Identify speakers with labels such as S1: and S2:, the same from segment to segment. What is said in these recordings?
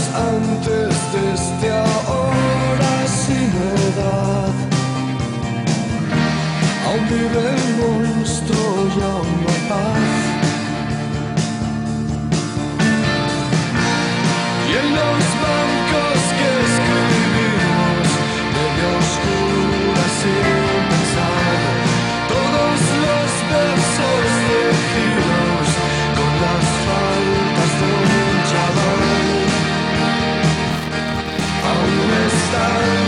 S1: antes de este ahora sin edad. Aún vive el monstruo y aún no hay paz. Y en los bancos que escribimos de oscuras sin pensar, todos los versos tejidos con las faltas de un chaval aún están.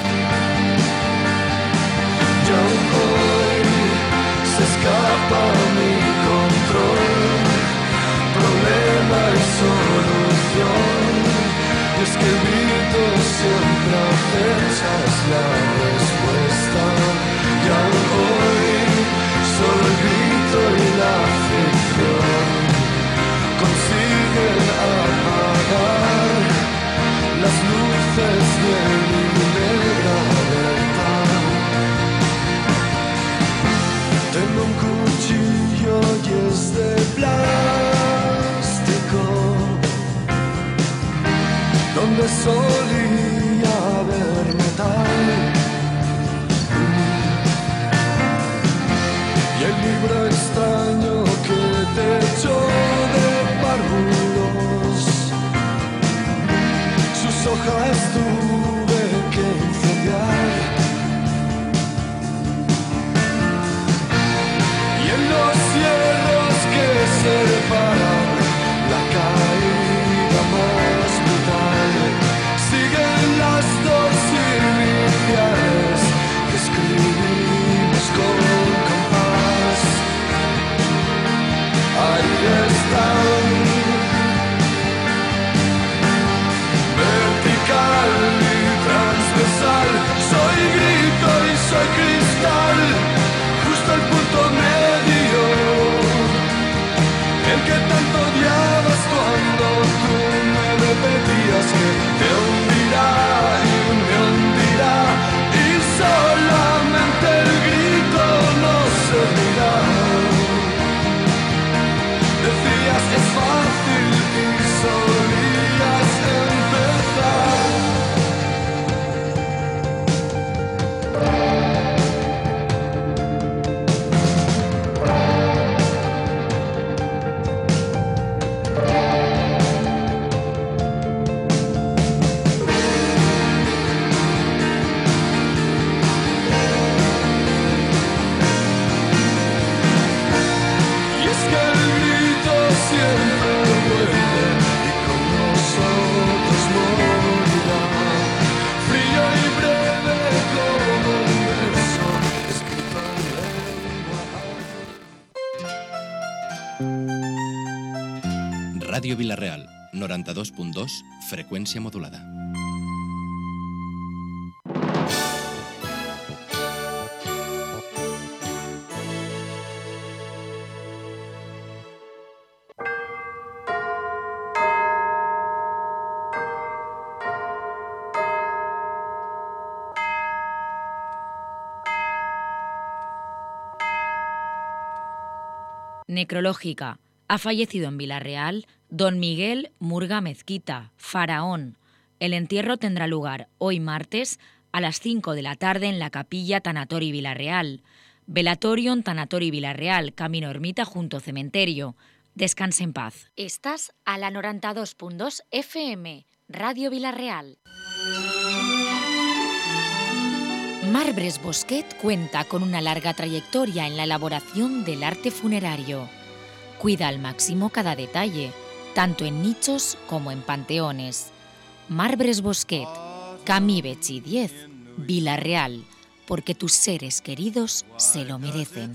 S1: Ya hoy se escapa mi control, problema y solución. Y es que el grito siempre acechas la respuesta. Ya hoy solo el grito y la ficción consiguen apagar las luces de mi negra verdad. Tengo un cuchillo y es de plástico, donde solía haber metal. Y el libro extraño que te echó de párvulos, sus hojas tuve que incendiar. Y en los cierros que separan la caída más brutal siguen las dos iniciales que escribimos con compás. Ahí están, vertical y transversal. Soy grito y soy cristal, justo el punto medio, el que tanto odiabas cuando tú me repetías que te hundirá y me hundirá, y solamente el grito no servirá. Decías es fácil y solías empezar. Y es que el grito siempre vuelve y con nosotros morirá, frío y breve como un verso escrito en lengua.
S2: Ràdio Vila-real, 92.2, freqüència modulada.
S3: Necrológica. Ha fallecido en Vila-real don Miguel Murga Mezquita, faraón. El entierro tendrá lugar hoy martes a las 5 de la tarde en la capilla Tanatori Vila-real. Velatorium Tanatori Vila-real, camino ermita junto cementerio. Descanse en paz. Estás a la 92.2 FM, Radio Vila-real. Marbres Bosquet cuenta con una larga trayectoria en la elaboración del arte funerario. Cuida al máximo cada detalle, tanto en nichos como en panteones. Marbres Bosquet, Camí Betxí 10, Vila-real, porque tus seres queridos se lo merecen.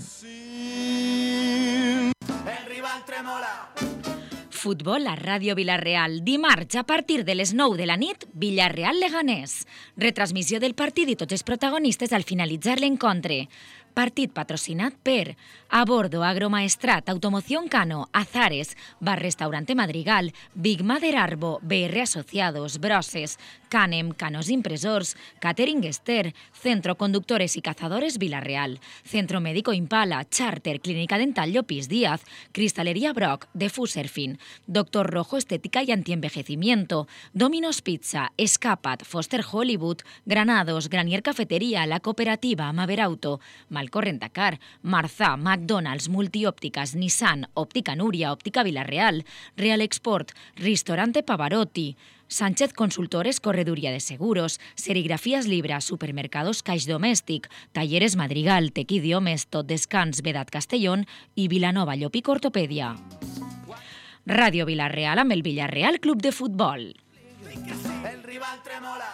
S3: Futbol a Ràdio Vila-real. Dimarts, a partir de les 9 de la nit, Villarreal-Leganés. Retransmissió del partit i tots els protagonistes al finalitzar l'encontre. Partit patrocinat per Abordo, Agromaestrat, Automoción Cano, Azares, Bar Restaurante Madrigal, Big Mother Arbo, BR Asociados, Broses, Canem, Canos Impresors, Catering Ester, Centro Conductores y Cazadores Villarreal, Centro Médico Impala, Charter, Clínica Dental Llopis Díaz, Cristalería Brock, Defuserfin, Doctor Rojo Estética y Antienvejecimiento, Domino's Pizza, Escapat, Foster Hollywood, Granados, Granier Cafetería, La Cooperativa, Maverauto, Malcor Rentacar, Marzà, McDonald's, Multiópticas, Nissan, Óptica Núria, Óptica Villarreal, Real Export, Ristorante Pavarotti, Sánchez Consultores, Correduría de Seguros, Serigrafías Libra, Supermercados Caix Domèstic, Talleres Madrigal, Tec Idiomes, Tot Descans, Vedat Castellón i Vilanova Llopic Ortopèdia. Ràdio Vilareal amb el Villarreal Club de Futbol.
S4: El rival tremola.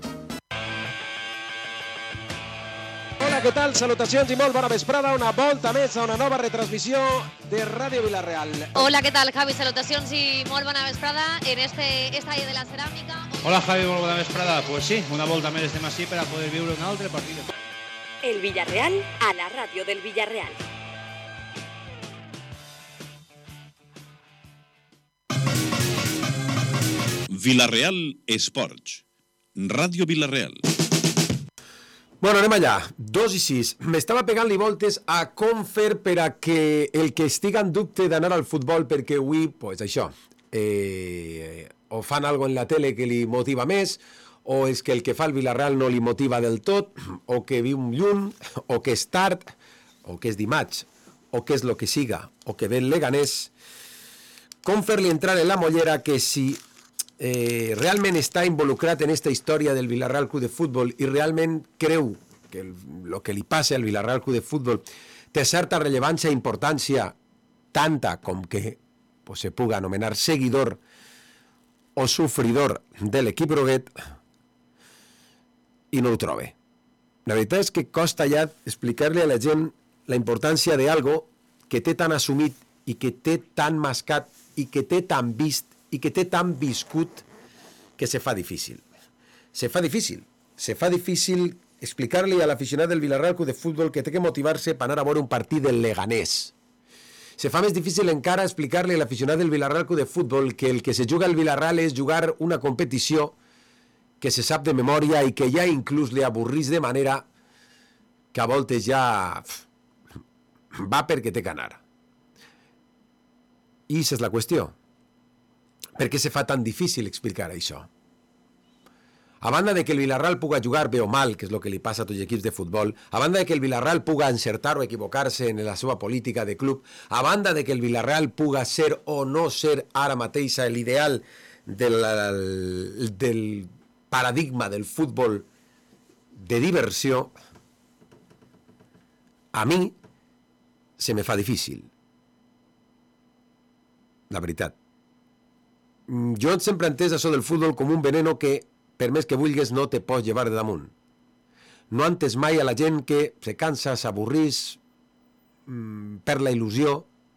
S5: Hola, què tal? Salutacions i molt bona vesprada. Una volta més a una nova retransmissió de Ràdio Vilareal.
S6: Hola, ¿qué tal, Javi? Salutacions i molt bona vesprada en este estadi de la Ceràmica.
S7: Hola, Javi, molt bona vesprada. Pues sí, una volta més estem així per a poder viure un altre partit.
S8: El Villarreal a la ràdio del Villarreal.
S2: Vilareal Esports. Ràdio Vilareal.
S5: Bueno, anem allà. 2:06. M'estava pegant-li voltes a com fer per a que el que estiga en dubte d'anar al futbol, perquè avui, pues això, o fan algo en la tele que li motiva més, o és que el que fa el Villarreal no li motiva del tot, o que viu lluny, o que és tard, o que és dimarts, o que és lo que siga, o que ve el Leganés. Com fer-li entrar en la mollera que si realment està involucrat en esta història del Villarreal Club de Futbol i realment creu que el que li passa al Villarreal Club de Futbol té certa rellevància i importància, tanta com que pues, se puga anomenar seguidor o sofridor de l'equip groguet, i no ho trobe. La veritat és que costa ja explicar-li a la gent la importància d'algo que té tan assumit i que té tan mascat i que té tan vist i que té tan viscut que se fa difícil. Se fa difícil explicar-li a l'aficionat del Villarreal Club de Futbol que té que motivar-se per anar a veure un partit del Leganés. Se fa més difícil encara explicar-li a l'aficionat del Villarreal Club de Futbol que el que se juga al Villarreal és jugar una competició que se sap de memòria i que ja inclús li avorrís de manera que a voltes ja va perquè té que anar. I aquesta és la qüestió. Per què se fa tan difícil explicar això? A banda de que el Villarreal puga jugar bé o mal, que és el que li passa a tots els equips de futbol, a banda de que el Villarreal puga encertar o equivocar-se en la seva política de club, a banda de que el Villarreal puga ser o no ser ara mateix l'ideal del paradigma del futbol de diversió, a mi se me fa difícil. La veritat. Jo sempre he entès això del futbol com un veneno que, per més que vulguis, no te pots llevar de damunt. No he entès mai a la gent que se cansa, s'avorrís, perd la il·lusió.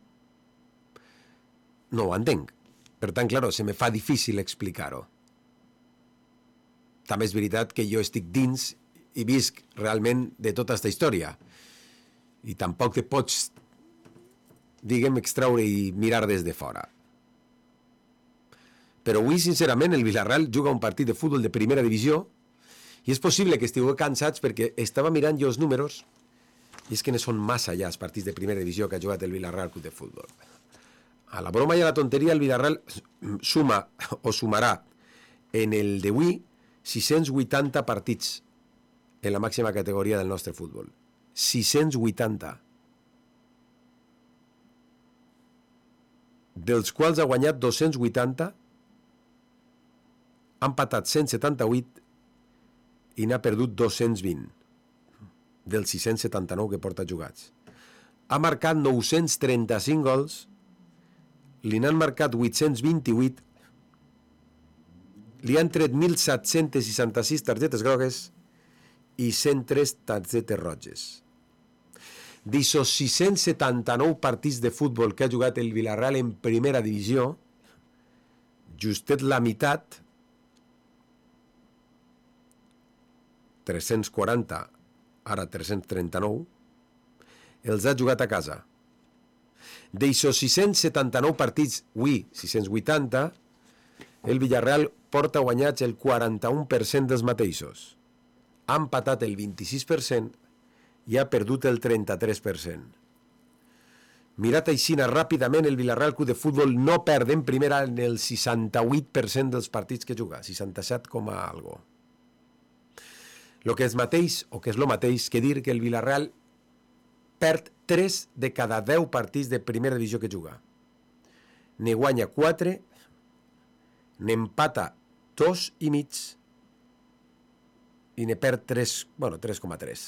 S5: No ho entenc. Per tant, claro, se me fa difícil explicar-ho. També és veritat que jo estic dins i visc realment de tota aquesta història. I tampoc te pots, diguem, extraure i mirar des de fora. Però avui, sincerament, el Villarreal juga un partit de futbol de primera divisió i és possible que estigueu cansats perquè estava mirant jo els números i és que no són massa ja els partits de primera divisió que ha jugat el Villarreal Club de Futbol. A la broma i a la tonteria, el Villarreal suma o sumarà en el d'avui 680 partits en la màxima categoria del nostre futbol. 680. Dels quals ha guanyat 280, ha empatat 178 i n'ha perdut 220 dels 679 que porta jugats. Ha marcat 935 gols, li n'han marcat 828, li han tret 1.766 targetes grogues i 103 targetes roges. D'aixòs 679 partits de futbol que ha jugat el Villarreal en primera divisió, justet la meitat, 340, ara 339, els ha jugat a casa. D'eixos 679 partits, avui 680, el Villarreal porta guanyats el 41% dels mateixos. Ha empatat el 26% i ha perdut el 33%. Mirat aixina ràpidament, el Villarreal Club de Futbol no perd en primera en el 68% dels partits que juga, 67, algo. Lo que és mateix, o que és lo mateix, que dir que el Villarreal perd 3 de cada 10 partits de primera divisió que juga. Ne guanya 4, n'empata 2,5 i ne perd 3,3.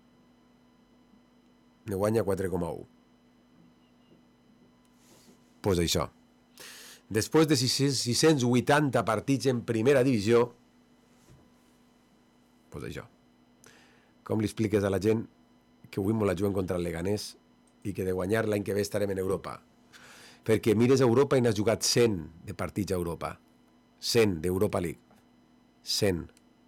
S5: Ne guanya 4,1. Pues això. Després de 680 partits en primera divisió, pues això. Com li expliques a la gent que avui me la juguen contra el Leganés i que de guanyar l'any que ve estarem en Europa? Perquè mires a Europa i n'has jugat 100 de partits a Europa. 100 d'Europa League. 100.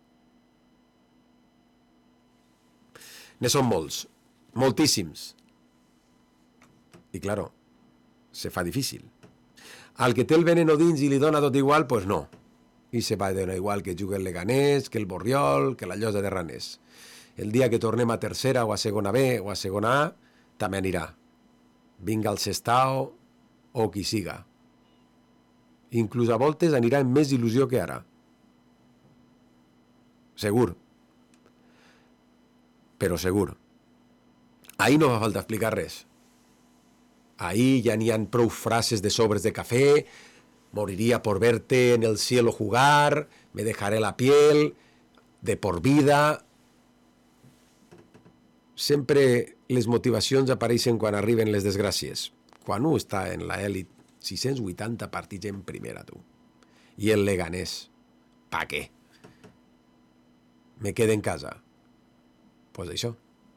S5: Ne són molts. Moltíssims. I, claro, se fa difícil. Al que té el veneno dins i li dona tot igual, pues no. I se va donar igual que jugui el Leganés, que el Borriol, que la Llosa de Raners. El dia que tornem a tercera o a segona B o a segona A, també anirà. Vinga el Sestao o qui siga. Inclús a voltes anirà amb més il·lusió que ara. Segur. Però segur. Ahí no fa falta explicar res. Ahí ya ni han prou frases de sobres de café, moriría por verte en el cielo jugar, me dejaré la piel, de por vida. Sempre les motivacions apareixen quan arriben les desgràcies. Quan un està en l'elit, 680 partits en primera, tu. I el Leganés, pa què? Me quede en casa. Pues això.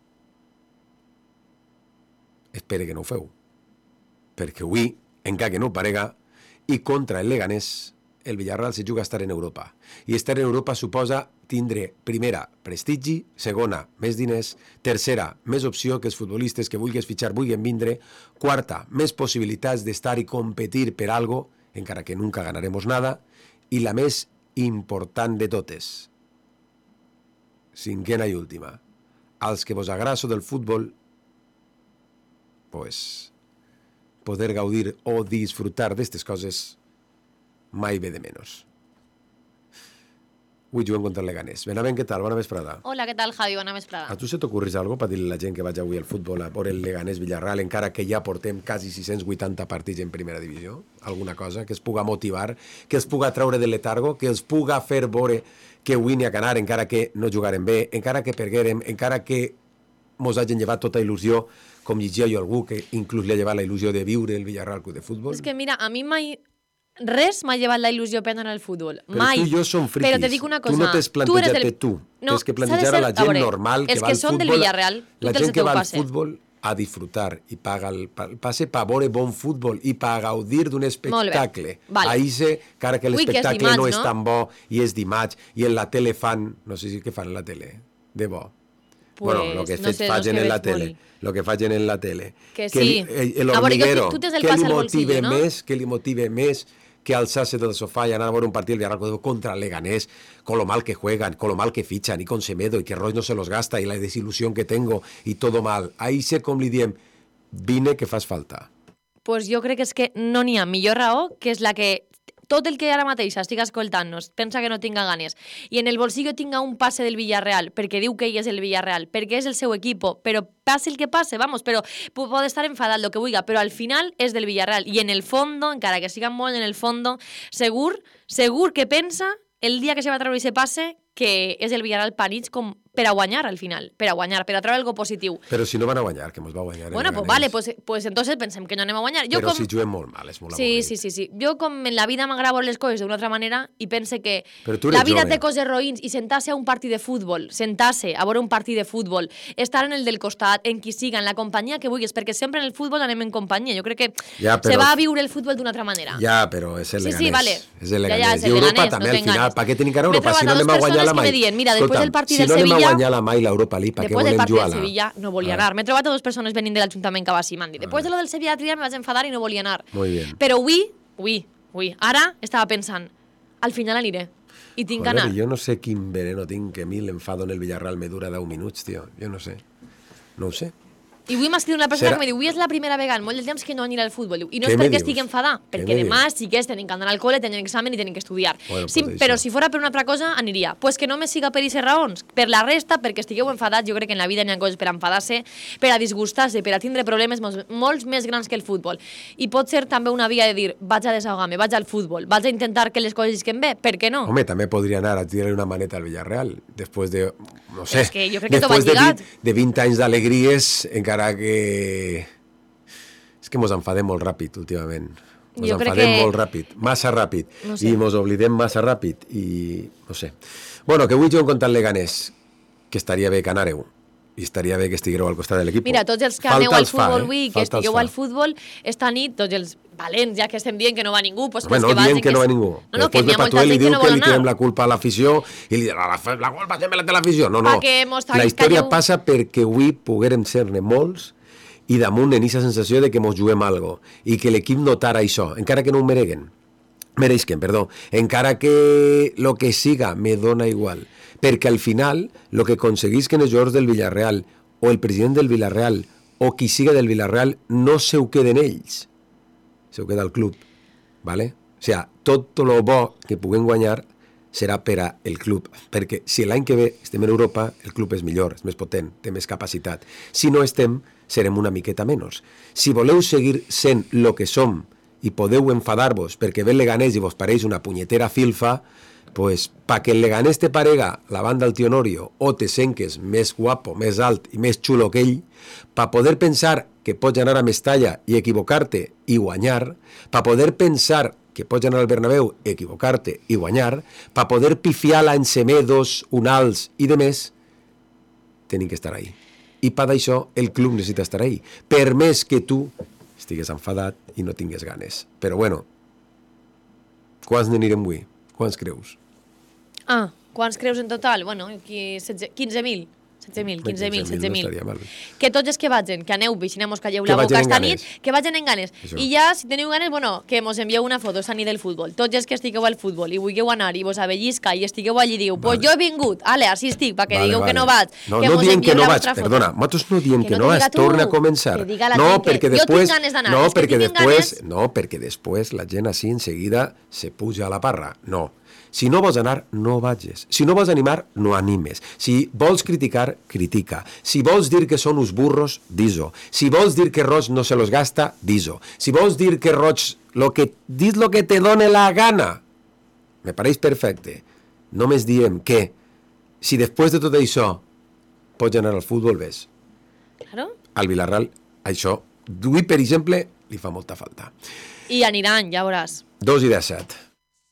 S5: Espere que no ho feu. Perquè avui, encara que no ho parega, i contra el Leganés, el Villarreal se juga a estar en Europa. I estar en Europa suposa tindre, primera, prestigi, segona, més diners, tercera, més opció que els futbolistes que vulguis fitxar vulguin vindre, quarta, més possibilitats d'estar i competir per algo, encara que nunca ganaremos nada, i la més important de totes, cinquena i última, als que vos agrada del futbol, pues, poder gaudir o disfrutar d'estes coses mai ve de menos. Avui juguem contra el Leganés. Benavent, què tal? Bona vesprada.
S6: Hola, què tal, Javi? Bona vesprada.
S5: A tu se t'ocorrís algo per dir-li a la gent que vaig avui al futbol a veure el Leganés-Villarreal, encara que ja portem quasi 680 partits en primera divisió? Alguna cosa que es puga motivar, que els puga treure del letargo, que els puga fer veure que avui n'hi ha que anar, encara que no jugarem bé, encara que perguérem, encara que mos hagin llevat tota il·lusió, com llegia jo algú que inclús li ha llevat la il·lusió de viure el Villarreal Club de Futbol?
S6: És que mira, a mi mai res m'ha llevat la il·lusió prendre en el futbol.
S5: Però
S6: mai.
S5: tu i jo som friquis.
S6: Però te dic una cosa.
S5: Tu no t'has plantejat tu.
S6: No,
S5: tens que plantejar a la gent normal que va al futbol.
S6: Els que són del Villarreal,
S5: la gent que va al futbol a disfrutar i paga el passe per veure bon futbol i per gaudir d'un espectacle.
S6: Vale.
S5: Ahir sé que ara que l'espectacle
S6: dimarts,
S5: no és tan bo i és dimarts i en la tele fan, no sé si què fan en la tele, de bo.
S6: Pues,
S5: bueno, lo que facin en la tele. Lo que facin en la tele.
S6: Que sí.
S5: El hormiguero,
S6: tu tens el pas al bolsillo, no?
S5: Que li motive més que alçar-se del sofà i anar a veure un partit del Villarreal contra el Leganés, con lo mal que juegan, con lo mal que fichan, y con Semedo, y que Roy no se los gasta, y la desilusión que tengo, y todo mal. Ahí sé com li diem, vine que fas falta.
S6: Pues jo crec que és que no n'hi ha millor raó, que és la que tot el que ara mateix estic escoltant-nos pensa que no tinga ganes i en el bolsillo tinga un passe del Villarreal perquè diu que ell és el Villarreal, perquè és el seu equip, però passe el que passe, vamos, però pot estar enfadat, lo que vulgui, però al final és del Villarreal i en el fondo, encara que siga molt en el fondo, segur que pensa el dia que se va treure aquest passe que és el Villarreal panits com per a guanyar al final, per a treure algo positiu.
S5: Però si no van a guanyar, que mos va guanyar
S6: bueno, pues vale, pues entonces pensem que no anem a guanyar.
S5: Però si juguem molt mal, és molt avorrit.
S6: Sí. Jo com en la vida m'agrada veure les coses d'una altra manera i pense que
S5: la
S6: vida
S5: jove.
S6: té coses roïns i sentar-se a un partit de futbol, sentar-se a veure un partit de futbol, estar en el del costat, en qui siga, en la companyia que vulguis, perquè sempre en el futbol anem en companyia. Jo crec que se va a viure el futbol d'una altra manera.
S5: Ja, però és el Leganés.
S6: Sí, vale.
S5: És el Leganés. I Europa també al final, per què tenim que anar a Europa? Si no anem a guanyar la mai.
S6: Mira, després del partit del Sevilla
S5: guanyar mai l'Europa League, per què
S6: Después del
S5: volen
S6: partido
S5: jugar-la?
S6: del Sevilla no volia anar. M'he trobat a dos persones venint de l'Ajuntament que va així, m'han dit. Després de lo del Sevilla l'altre dia me vaig enfadar i no volia anar.
S5: Muy bien.
S6: Però avui, ara estava pensant, al final aniré. I tinc que anar.
S5: Jo no sé quin veneno tinc, que a mi l'enfado en el Villarreal me dura 10 minuts, tio. Jo no sé. No ho sé.
S6: I avui m'ha escrit una persona
S5: Serà-
S6: que me diu, avui és la primera vegada en molt del temps que no aniré al futbol. Diu, I no
S5: Què
S6: és
S5: me
S6: perquè
S5: dius?
S6: estigui enfadada,
S5: Què
S6: perquè
S5: me
S6: demà
S5: dius?
S6: sí que tenen que anar al col·le, tenen examen i tenen que estudiar.
S5: Bueno,
S6: Sí,
S5: pues
S6: però
S5: això.
S6: si fora per una altra cosa, aniria. Pues que no me siga per aquestes raons. Per la resta, perquè estigueu enfadats, jo crec que en la vida n'hi ha coses per enfadar-se, per a disgustar-se, per a tindre problemes molts més grans que el futbol. I pot ser també una via de dir, vaig a desahogar-me, vaig al futbol, vaig a intentar que les coses isquen bé, per què no?
S5: Home, també podria anar a tirar una maneta al Villarreal, després de, no sé,
S6: És que jo crec que tot
S5: després
S6: va lligat.
S5: de 20 anys d'alegries, encara que... És que mos enfadem molt ràpid, últimament. Mos
S6: Jo crec
S5: enfadem
S6: que-
S5: molt ràpid, massa ràpid,
S6: No sé.
S5: i mos oblidem massa ràpid, i no sé. Bueno, que avui jo he contat Leganés, que estaria bé que anàreu, i estaria bé que estigueu al costat de l'equip.
S6: Mira, tots els que aneu al futbol avui, que estigueu al futbol, esta nit, tots els valents, ja que estem dient que no va ningú, doncs
S5: Home,
S6: que
S5: no diem
S6: vagin,
S5: que no va ningú.
S6: No, que
S5: Després
S6: n'hi
S5: de
S6: ha molta
S5: Patuel li
S6: gent que
S5: diu
S6: no
S5: que
S6: vol
S5: li tirem
S6: anar.
S5: la culpa a l'afició i li dirà, la culpa sempre la té l'afició. No, no.
S6: Pa que mos
S5: La història
S6: calleu.
S5: passa perquè avui poguérem ser-ne molts i damunt en aquesta sensació de que mos juguem algo i que l'equip notara això, encara que no ho mereixen, perdó, encara que lo que siga me dona igual, perquè al final lo que aconseguisquen els jugadors del Villarreal o el president del Villarreal o qui siga del Villarreal no se ho queden ells, se ho queda el club, ¿vale? O sea, tot lo bo que puguem guanyar serà per a el club, perquè si l'any que ve estem en Europa, el club és millor, és més potent, té més capacitat. Si no estem, serem una miqueta menys. Si voleu seguir sent lo que som i podeu enfadar-vos perquè ve el Leganés i vos pareix una punyetera filfa, pues, pa que el Leganés te parega la banda del Tio Norio o te senques més guapo, més alt i més xulo que ell, pa poder pensar que pots anar a Mestalla i equivocar-te i guanyar, pa poder pensar que pots anar al Bernabéu, equivocar-te i guanyar, pa poder pifiar l'any Semedos, Unals i de més, tenim que estar ahí. I per d'això el club necessita estar ahí, per més que tu estigues enfadat i no tingues ganes. Però bueno, quants n'anirem avui? Quants creus?
S6: Ah, quants creus en total? Bueno, aquí 15.000. 16.000, 15.000,
S5: 15.000 no estaria
S6: 16.000.
S5: mal.
S6: Que tots els que vagin, que aneu, vixinemos, calleu
S5: Que
S6: la boca
S5: vagin en
S6: esta
S5: ganes.
S6: nit, que vagin en ganes.
S5: Això.
S6: I ja, si teniu ganes, bueno, que mos envieu una foto esta nit del futbol. Tots els que estigueu al futbol i vulgueu anar i vos avellisca i estigueu allí i diu, pues jo he vingut, ale, així estic, perquè digueu que no vaig.
S5: No,
S6: que
S5: no
S6: mos
S5: diem que
S6: envieu
S5: no
S6: la
S5: vaig,
S6: vostra foto.
S5: perdona, nosaltres no diem
S6: Que
S5: que
S6: no
S5: no
S6: t'ho
S5: vaig,
S6: diga tu,
S5: torna a començar.
S6: que diga la
S5: No,
S6: gent que
S5: perquè
S6: jo tinc
S5: després,
S6: ganes d'anar,
S5: no,
S6: és que
S5: perquè
S6: tinc
S5: després,
S6: ganes.
S5: no, perquè després la gent així en seguida se puja a la parra. No. Si no vols anar, no vagis. Si no vols animar, no animes. Si vols criticar, critica. Si vols dir que són uns burros, dis-ho. Si vols dir que Roig no se los gasta, dis-ho. Si vols dir que Roig, dis lo que te done la gana. Me pareix perfecte. Només diem que si després de tot això pots anar al futbol, ves.
S6: Claro.
S5: Al Villarreal, això, avui, per exemple, li fa molta falta.
S6: I aniran, ja veuràs.
S5: 2:17.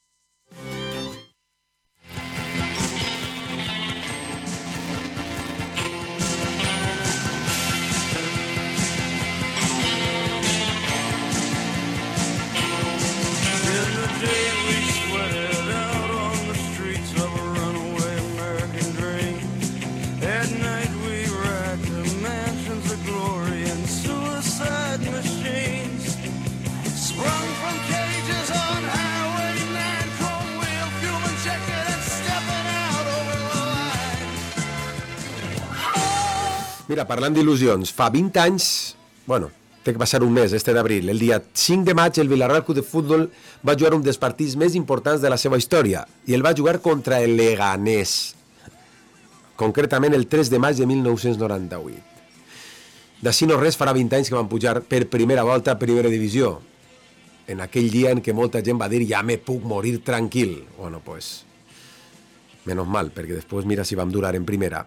S1: In the day we sweated out on the streets of a runaway American dream. At night we ride to mansions of glory and suicide machines. Sprung from cages on Highway 9, chrome wheel, fuel injected and stepping out over the line.
S5: Mira, parlant d'il·lusions, fa 20 anys, bueno, té que passar un mes, este d'abril, el dia 5 de maig, el Villarreal Club de Futbol va jugar un dels partits més importants de la seva història, i el va jugar contra el Leganés, concretament el 3 de maig de 1998. D'ací no res farà 20 anys que van pujar per primera volta a Primera Divisió, en aquell dia en què molta gent va dir ja me puc morir tranquil. Bueno, pues, menos mal, perquè després mira si vam durar en primera.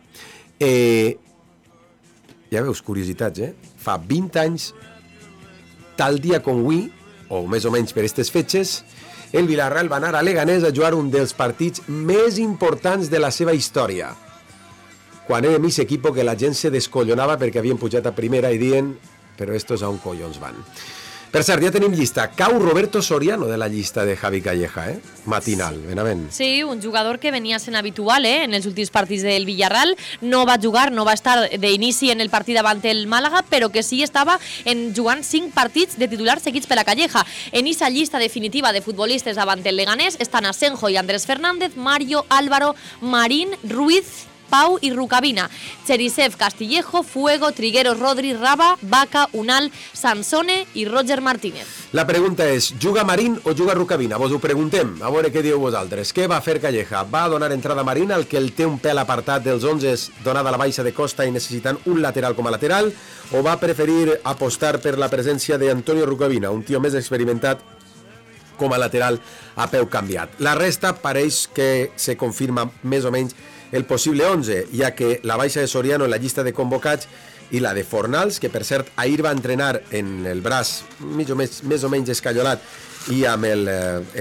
S5: Ja veus, curiositats, Fa 20 anys, tal dia com avui, o més o menys per aquestes fetges, el Villarreal va anar a Leganés a jugar un dels partits més importants de la seva història. Quan érem aquest equip que la gent se descollonava perquè havien pujat a primera i dient, però estos a on collons van. Per cert, ja tenim llista. Cau Roberto Soriano de la llista de Javi Calleja, matinal, benavent.
S6: Sí, un jugador que venia sent habitual en els últims partits del Villarreal. No va jugar, no va estar d'inici en el partit davant el Màlaga, però que sí estava jugant 5 partits de titular seguits per la Calleja. En esa llista definitiva de futbolistes davant el Leganés estan Asenjo i Andrés Fernández, Mario, Álvaro, Marín, Ruiz, Pau i Rukavina, Cherisev, Castillejo, Fuego, Trigueros, Rodri, Raba, Vaca, Unal, Sansone i Roger Martínez.
S5: La pregunta és, juga Marín o juga Rukavina? Vos ho preguntem, a veure què dieu vosaltres. Què va fer Calleja? Va donar entrada a Marín, el que el té un pèl apartat dels 11 donada la baixa de costa i necessitant un lateral com a lateral, o va preferir apostar per la presència d'Antonio Rukavina, un tio més experimentat com a lateral a peu canviat? La resta pareix que se confirma més o menys el possible 11, ja que la baixa de Soriano en la llista de convocats i la de Fornals, que per cert ahir va entrenar en el braç més o menys escanyolat i amb el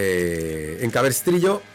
S5: encabestrillo,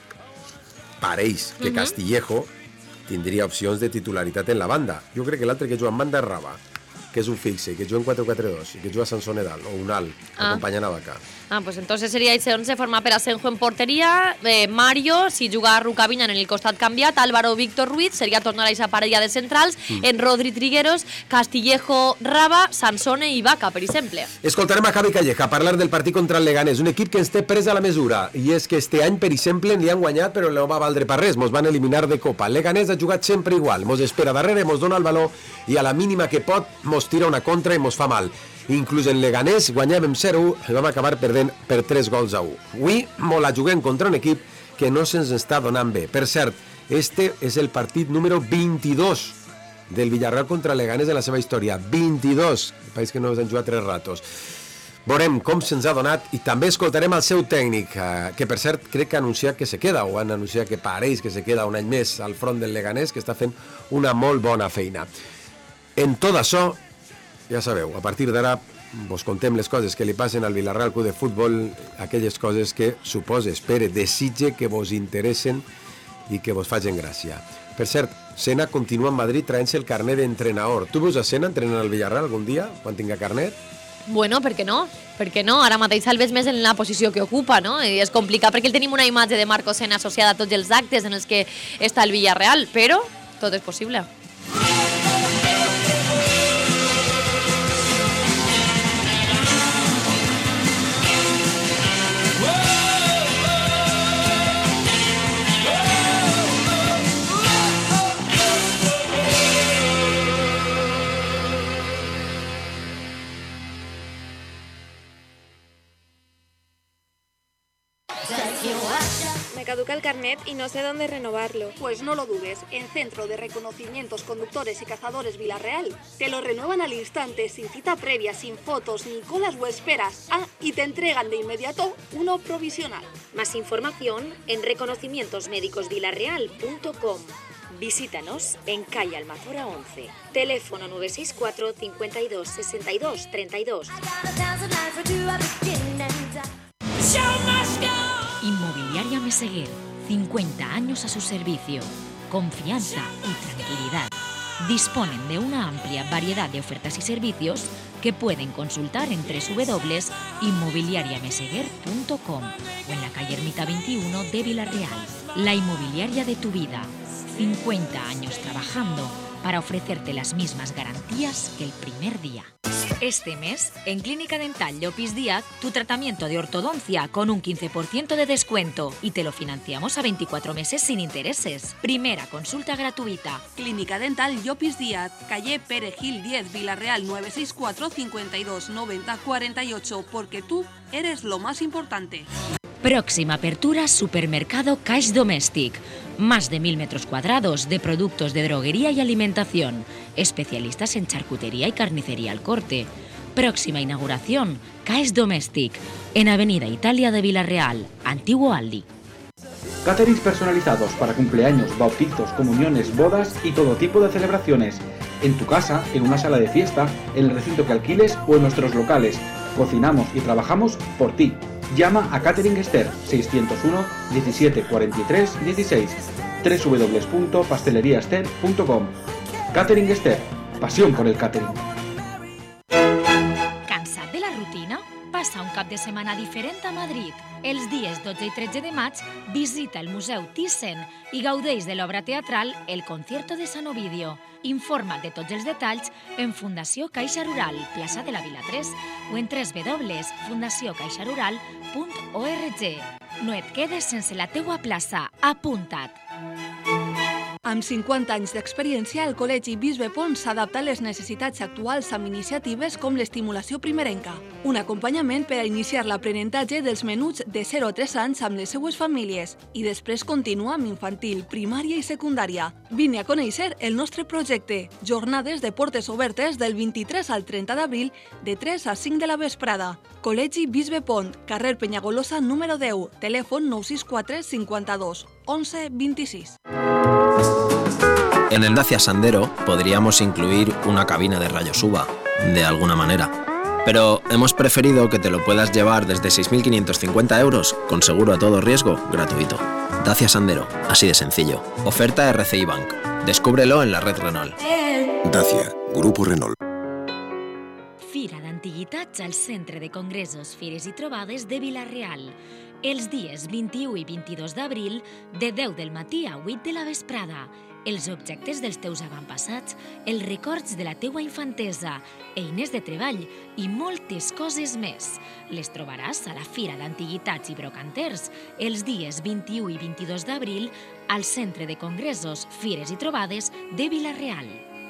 S5: pareix que Castillejo tindria opcions de titularitat en la banda. Jo crec que l'altre que juga en banda és Raba, que és un fixe, que juga en 4-4-2 i que juga a Sansone dalt, o Unal, acompanyant a Vaca.
S6: Pues entonces sería ese 11 formado por Asenjo en portería, Mario, si juga Rukavina en el costat canviat, Álvaro, Víctor Ruiz, sería tornar a esa parella de centrals, en Rodri, Trigueros, Castillejo, Raba, Sansone i Vaca, per exemple.
S5: Escoltarem a Javi Calleja parlar del partit contra el Leganés, un equip que ens té pres a la mesura, i és que este any, per exemple, li han guanyat, però no va valdre per res, mos van eliminar de Copa. El Leganés ha jugat sempre igual, mos espera darrere, mos dona el valor, i a la mínima que pot, mos tira una contra i mos fa mal. Inclús en Leganés guanyàvem 0-1 i vam acabar perdent per 3-1. Avui mos la juguem contra un equip que no se'ns està donant bé. Per cert, este és el partit número 22 del Villarreal contra Leganés en la seva història. 22, el país que no ens han jugat 3 ratos. Veurem com se'ns ha donat i també escoltarem el seu tècnic, que per cert crec que ha anunciat que se queda, o han anunciat que pareix que se queda un any més al front del Leganés, que està fent una molt bona feina. En tot això, ja sabeu, a partir d'ara vos contem les coses que li passen al Villarreal Club de Futbol, aquelles coses que supose, espere, desitge que vos interessen i que vos facin gràcia. Per cert, Sena continua en Madrid traient-se el carnet d'entrenador. Tu veus a Sena entrenant al Villarreal algun dia, quan tinga carnet?
S6: Bueno, per què no? Per què no? Ara mateix el ves més en la posició que ocupa, no? I és complicat perquè tenim una imatge de Marco Sena associada a tots els actes en els que està el Villarreal, però tot és possible.
S9: Me caduca el carnet y no sé dónde renovarlo.
S10: Pues no lo dudes, en Centro de Reconocimientos Conductores y Cazadores Villarreal te lo renuevan al instante, sin cita previa, sin fotos, ni colas o esperas. Y te entregan de inmediato uno provisional.
S8: Más información en reconocimientosmédicosvillarreal.com. Visítanos en calle Almazora 11. Teléfono 964 52 62 32.
S3: Inmobiliaria Meseguer, 50 años a su servicio. Confianza y tranquilidad. Disponen de una amplia variedad de ofertas y servicios que pueden consultar en www.inmobiliariameseguer.com o en la calle Ermita 21 de Villarreal. La inmobiliaria de tu vida. 50 años trabajando para ofrecerte las mismas garantías que el primer día. Este mes, en Clínica Dental Llopis Díaz, tu tratamiento de ortodoncia con un 15% de descuento y te lo financiamos a 24 meses sin intereses. Primera consulta gratuita.
S11: Clínica Dental Llopis Díaz, calle Perejil 10, Villarreal 964 52 90 48, porque tú eres lo más importante.
S3: Próxima apertura, Supermercado Caix Domèstic. Más de 1000 metros cuadrados de productos de droguería y alimentación. Especialistas en charcutería y carnicería al corte. Próxima inauguración, Caix Domèstic, en Avenida Italia de Villarreal, Antiguo Aldi.
S12: Caterings personalizados para cumpleaños, bautizos, comuniones, bodas y todo tipo de celebraciones. En tu casa, en una sala de fiesta, en el recinto que alquiles o en nuestros locales. Cocinamos y trabajamos por ti. Llama a Catering Esther 601 17 43 16 www.pasteleriaester.com. Catering Esther, pasión por el catering.
S3: ¿Cansat de la rutina? de setmana diferent a Madrid. Els dies 12 i 13 de maig visita el Museu Thyssen i gaudeix de l'obra teatral El concierto de San Ovidio. Informa't de tots els detalls en Fundació Caixa Rural, plaça de la Vila 3, o en www.fundaciocaixarural.org. No et quedes sense la teua plaça. Apunta't!
S10: Amb 50 anys d'experiència, el Col·legi Bisbe Pons s'adapta a les necessitats actuals amb iniciatives com l'estimulació primerenca, un acompanyament per a iniciar l'aprenentatge dels menuts de 0 a 3 anys amb les seues famílies i després continua amb infantil, primària i secundària. Vine a conèixer el nostre projecte. Jornades de portes obertes del 23 al 30 d'abril de 3 a 5 de la vesprada. Col·legi Bisbe Pont, carrer Penyagolosa número 10, telèfon 964 52 11 26.
S13: En el Dacia Sandero podríamos incluir una cabina de rayos UVA, de alguna manera. Pero hemos preferido que te lo puedas llevar desde 6.550 euros, con seguro a todo riesgo, gratuito. Dacia Sandero, así de sencillo. Oferta RCI Bank. Descúbrelo en la red Renault.
S14: Dacia, Grupo Renault.
S3: Fira d'Antiguitats al Centre de Congressos, Fires i Trobades de Vila-real. Els dies 21 i 22 d'abril, de 10 del matí a 8 de la vesprada. Els objectes dels teus avantpassats, els records de la teua infantesa, eines de treball i moltes coses més. Les trobaràs a la Fira d'Antiguitats i Brocanters els dies 21 i 22 d'abril al Centre de Congressos, Fires i Trobades de Vila-real.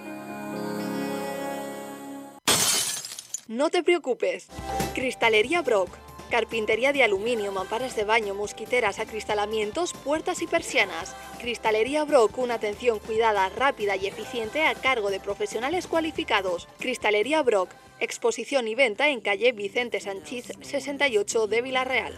S10: No te preocupes. Cristalería Brock. Carpintería de aluminio, mamparas de baño, mosquiteras, acristalamientos, puertas y persianas. Cristalería Brock, una atención cuidada, rápida y eficiente a cargo de profesionales cualificados. Cristalería Brock, exposición y venta en calle Vicente Sanchís 68 de Vila-real.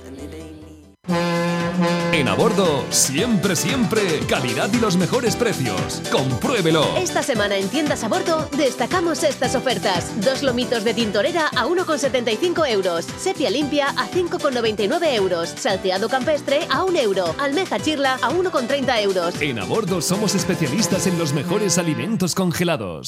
S15: En A Bordo, siempre, calidad y los mejores precios. ¡Compruébelo!
S16: Esta semana en Tiendas A Bordo destacamos estas ofertas. 2 lomitos de tintorera a 1,75 euros. Sepia limpia a 5,99 euros. Salteado campestre a 1 euro. Almeja chirla a 1,30 euros.
S15: En A Bordo somos especialistas en los mejores alimentos congelados.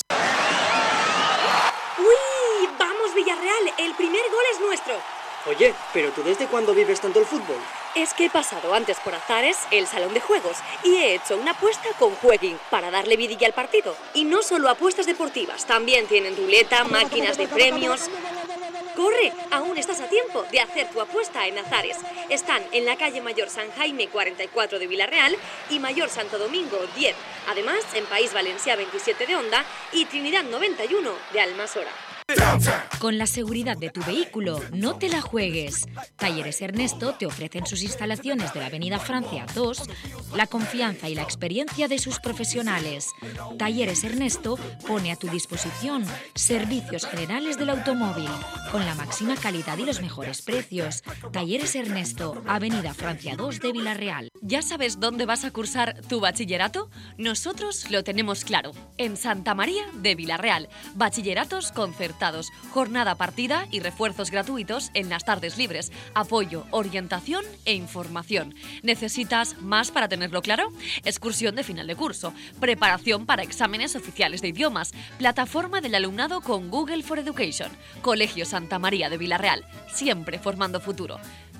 S9: ¡Uy! ¡Vamos, Villarreal! El primer gol es nuestro.
S17: Oye, ¿pero tú desde cuándo vives tanto el fútbol?
S9: Es que he pasado antes por Azares, el salón de juegos, y he hecho una apuesta con Jueguin para darle vidilla al partido. Y no solo apuestas deportivas, también tienen ruleta, máquinas de premios. ¡Corre! Aún estás a tiempo de hacer tu apuesta en Azares. Están en la calle Mayor San Jaime 44 de Vila-real y Mayor Santo Domingo 10. Además, en País Valencià 27 de Onda y Trinidad 91 de Almasora.
S3: Con la seguridad de tu vehículo, no te la juegues. Talleres Ernesto te ofrecen sus instalaciones de la Avenida Francia 2, la confianza y la experiencia de sus profesionales. Talleres Ernesto pone a tu disposición servicios generales del automóvil, con la máxima calidad y los mejores precios. Talleres Ernesto, Avenida Francia 2 de Vila-real.
S18: ¿Ya sabes dónde vas a cursar tu bachillerato? Nosotros lo tenemos claro. En Santa María de Vila-real. Bachilleratos concertados, jornada partida y refuerzos gratuitos en las tardes libres, apoyo, orientación e información. ¿Necesitas más para tenerlo claro? Excursión de final de curso, preparación para exámenes oficiales de idiomas, plataforma del alumnado con Google for Education, Colegio Santa María de Vila-real, siempre formando futuro.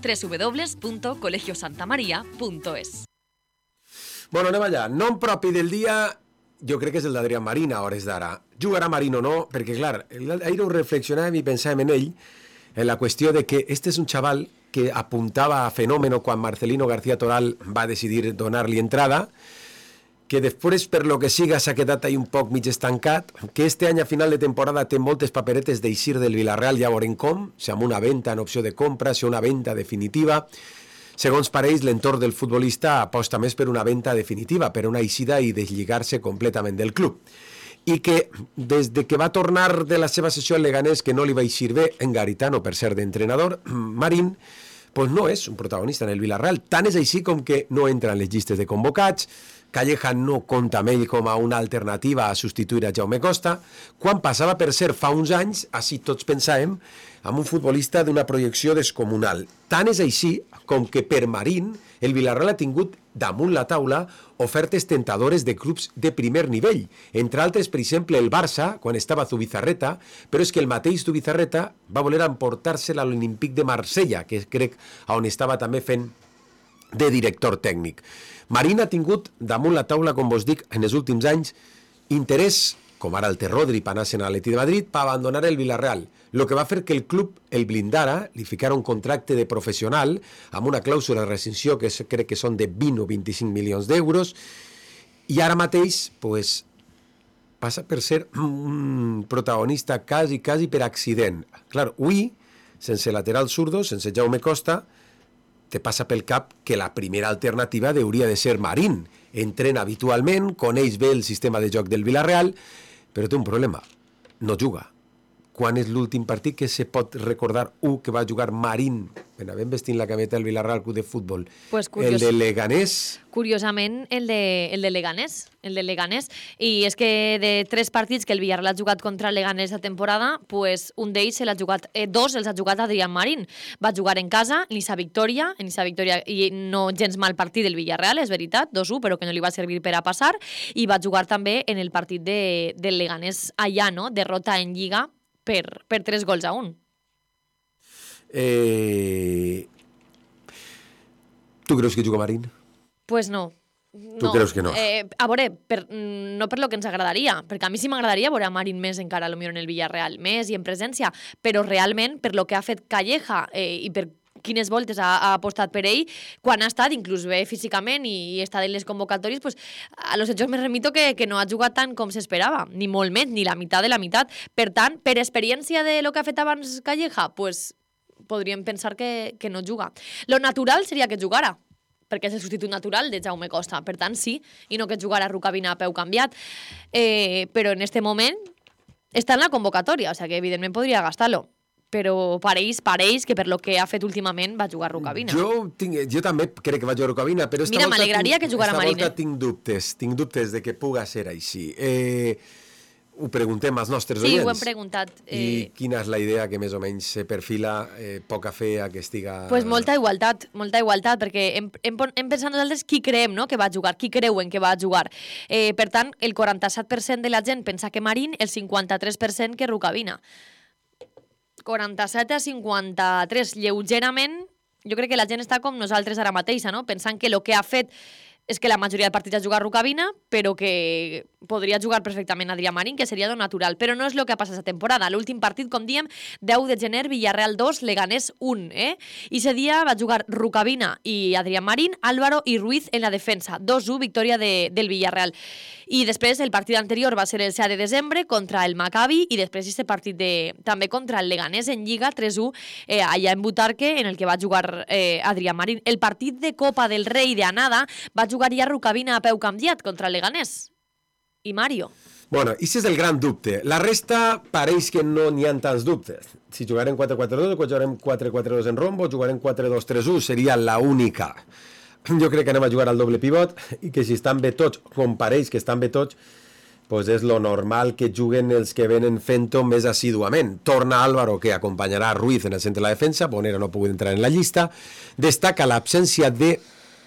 S18: www.colegiosantamaria.es.
S5: Bueno, anem allà. Nom propi del dia, jo crec que és el d'Adrián Marín a hores d'ara. Jugarà Marín o no? Perquè, clar, ahir ho reflexionàvem i pensàvem en ell, en la qüestió de que este és un xaval que apuntava a fenómeno quan Marcelino García Toral va decidir donar-li entrada, que després, per lo que siga, s'ha quedat ahí un poc mig estancat, que este any a final de temporada té moltes paperetes d'eixir del Villarreal, ja veurem com, si amb una venda en opció de compra, si una venda definitiva. Segons pareix, l'entorn del futbolista aposta més per una venda definitiva, per una eixida i deslligar-se completament del club. I que, des de que va tornar de la seva sessió al Leganés, que no li va eixir bé, en Garitano, per ser d'entrenador, Marín, pues no és un protagonista en el Villarreal. Tant és així com que no entra en les llistes de convocats, Calleja no compta amb ell com a una alternativa a substituir a Jaume Costa, quan passava per ser fa uns anys, així tots pensàvem, amb un futbolista d'una projecció descomunal. Tant és així com que per Marín el Villarreal ha tingut damunt la taula ofertes tentadores de clubs de primer nivell. Entre altres, per exemple, el Barça, quan estava Zubizarreta, però és que el mateix Zubizarreta va voler emportar-se-la a l'Olímpic de Marsella, que crec on estava també fent de director tècnic. Marín ha tingut damunt la taula, com vos dic, en els últims anys, interès, com ara el Rodri per anar-se'n a l'Atlètic de Madrid, per abandonar el Villarreal. Lo que va fer que el club el blindara, li ficara un contracte de professional amb una clàusula de rescissió que crec que són de 20 o 25 milions d'euros, i ara mateix pues, passa per ser un protagonista quasi per accident. Clar, avui, sense lateral zurdo, sense Jaume Costa, te passa pel cap que la primera alternativa hauria de ser Marín. Entrena habitualment, coneix bé el sistema de joc del Villarreal, però té un problema, no juga. Quan és l'últim partit que se pot recordar que va jugar Marín? Ben vestint la cameta del Villarreal Club de Futbol.
S6: Pues
S5: el de Leganés.
S6: Curiosament, el de Leganés. El de Leganés. I és que de 3 partits que el Villarreal ha jugat contra el Leganés a temporada, pues un d'ells se l'ha jugat, 2 els ha jugat Adrián Marín. Va jugar en casa, en Issa Victòria, i no gens mal partit del Villarreal, és veritat, 2-1, però que no li va servir per a passar, i va jugar també en el partit del Leganés allà, no? Derrota en Lliga per 3-1.
S5: Tu creus que juga Marín?
S6: Pues no.
S5: Tu creus que no?
S6: A veure, no per lo que ens agradaria, perquè a mi sí m'agradaria veure a Marín més encara potser en el Villarreal, més i en presència, però realment per lo que ha fet Calleja i per quines voltes ha apostat per ell, quan ha estat inclús bé físicament i està en les convocatòries, pues, a los hechos me remito que no ha jugat tant com s'esperava, ni molt més, ni la meitat de la meitat. Per tant, per experiència de lo que ha fet abans Calleja, pues, podríem pensar que no juga. Lo natural seria que jugara, perquè és el substitut natural de Jaume Costa. Per tant, sí, i no que jugara Rukavina a peu canviat. Però en este moment està en la convocatòria, o sigui que evidentment podria gastar-lo. Però pareix que per lo que ha fet últimament va jugar Rukavina.
S5: Jo també crec que va jugar Rukavina, però
S6: mira, m'alegraria que jugara Marín.
S5: Esta volta tinc dubtes de que puga ser així. Ho preguntem als nostres oients.
S6: Sí, ho hem preguntat.
S5: I quina és la idea que més o menys se perfila poca fe a que estiga...
S6: Pues molta igualtat, perquè hem pensat nosaltres qui creem, no?, que va jugar, qui creuen que va jugar. Per tant, el 47% de la gent pensa que Marín, el 53% que Rukavina. 47 a 53, lleugerament, jo crec que la gent està com nosaltres ara mateixa, no? Pensant que el que ha fet és que la majoria de partits ha jugat Rukavina, però que podria jugar perfectament Adrián Marín, que seria lo natural. Però no és el que ha passat aquesta temporada. L'últim partit, com diem, 10 de gener, Villarreal 2, Leganés 1. I ese dia va jugar Rukavina i Adrián Marín, Álvaro i Ruiz en la defensa. 2-1, victòria del Villarreal. I després el partit anterior va ser el 7 de desembre contra el Maccabi i després aquest partit també contra el Leganés en Lliga 3-1 allà en Butarque, en el que va jugar Adrián Marín. El partit de Copa del Rei d'anada va jugar ja Rukavina a peu canviat contra el Leganés. I Mario.
S5: Bueno, aquest és el gran dubte. La resta pareix que no n'hi ha tants dubtes. Si jugarem 4-4-2 o jugarem 4-4-2 en rombo, jugarem 4-2-3-1, seria la única. Jo crec que anem a jugar al doble pivot i que si estan bé tots, com pareix que estan bé tots, pues és lo normal que juguen els que venen fent-ho més assiduament. Torna Álvaro, que acompanyarà a Ruiz en el centre de la defensa, Bonera no ha pogut entrar en la llista. Destaca l'absència de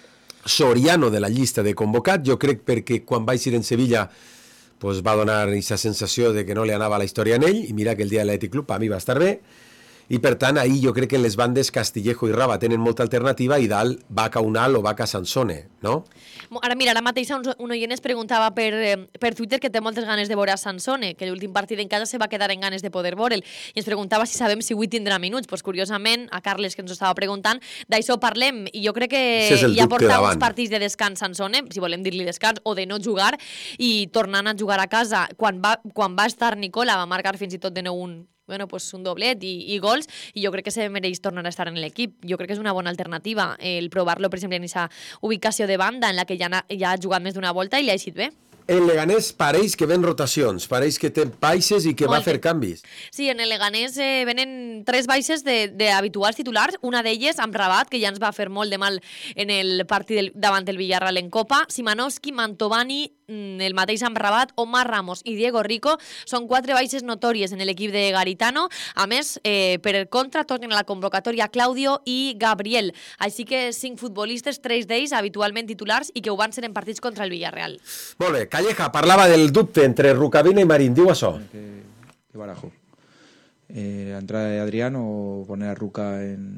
S5: Soriano de la llista de convocat, jo crec perquè quan va eixir en Sevilla pues va donar aquesta sensació de que no li anava la història en ell, i mira que el dia de l'Atlètic Club a mi va estar bé. I per tant, ahir jo crec que en les bandes Castillejo i Raba tenen molta alternativa i dalt Vaca Unal o Vaca Sansone, no?
S6: Ara mira, ara mateix un oient es preguntava per Twitter que té moltes ganes de veure a Sansone, que l'últim partit en casa se va quedar en ganes de poder veure'l, i ens preguntava si sabem si avui tindrà minuts. Pues curiosament, a Carles, que ens ho estava preguntant, d'això parlem, i jo crec que ja porta uns partits de descans Sansone, si volem dir-li descans, o de no jugar, i tornant a jugar a casa. Quan va estar Nicola, va marcar fins i tot de nou un doblet i gols, i jo crec que se mereix tornar a estar en l'equip. Jo crec que és una bona alternativa el provar-lo, per exemple, en aquesta ubicació de banda en la que ja ha jugat més d'una volta i li ha eixit bé.
S5: El Leganés pareix que ven rotacions, pareix que té baixes i que va fer canvis.
S6: Sí, en el Leganés venen 3 baixes d'habituals titulars, una d'elles amb Rabat, que ja ens va fer molt de mal en el partit davant del Villarreal en Copa, Simanowski, Mantovani, el mateix Amrabat, Omar Ramos i Diego Rico són 4 baixes notòries en l'equip de Garitano. A més, per el contra, tornen a la convocatòria Claudio i Gabriel. Així que 5 futbolistes, 3 d'ells habitualment titulars i que ho van ser en partits contra el Villarreal.
S5: Molt bé, Calleja parlava del dubte entre Rukavina i Marín. Diu això.
S19: Que barajo. La entrada de Adrián o poner a Ruca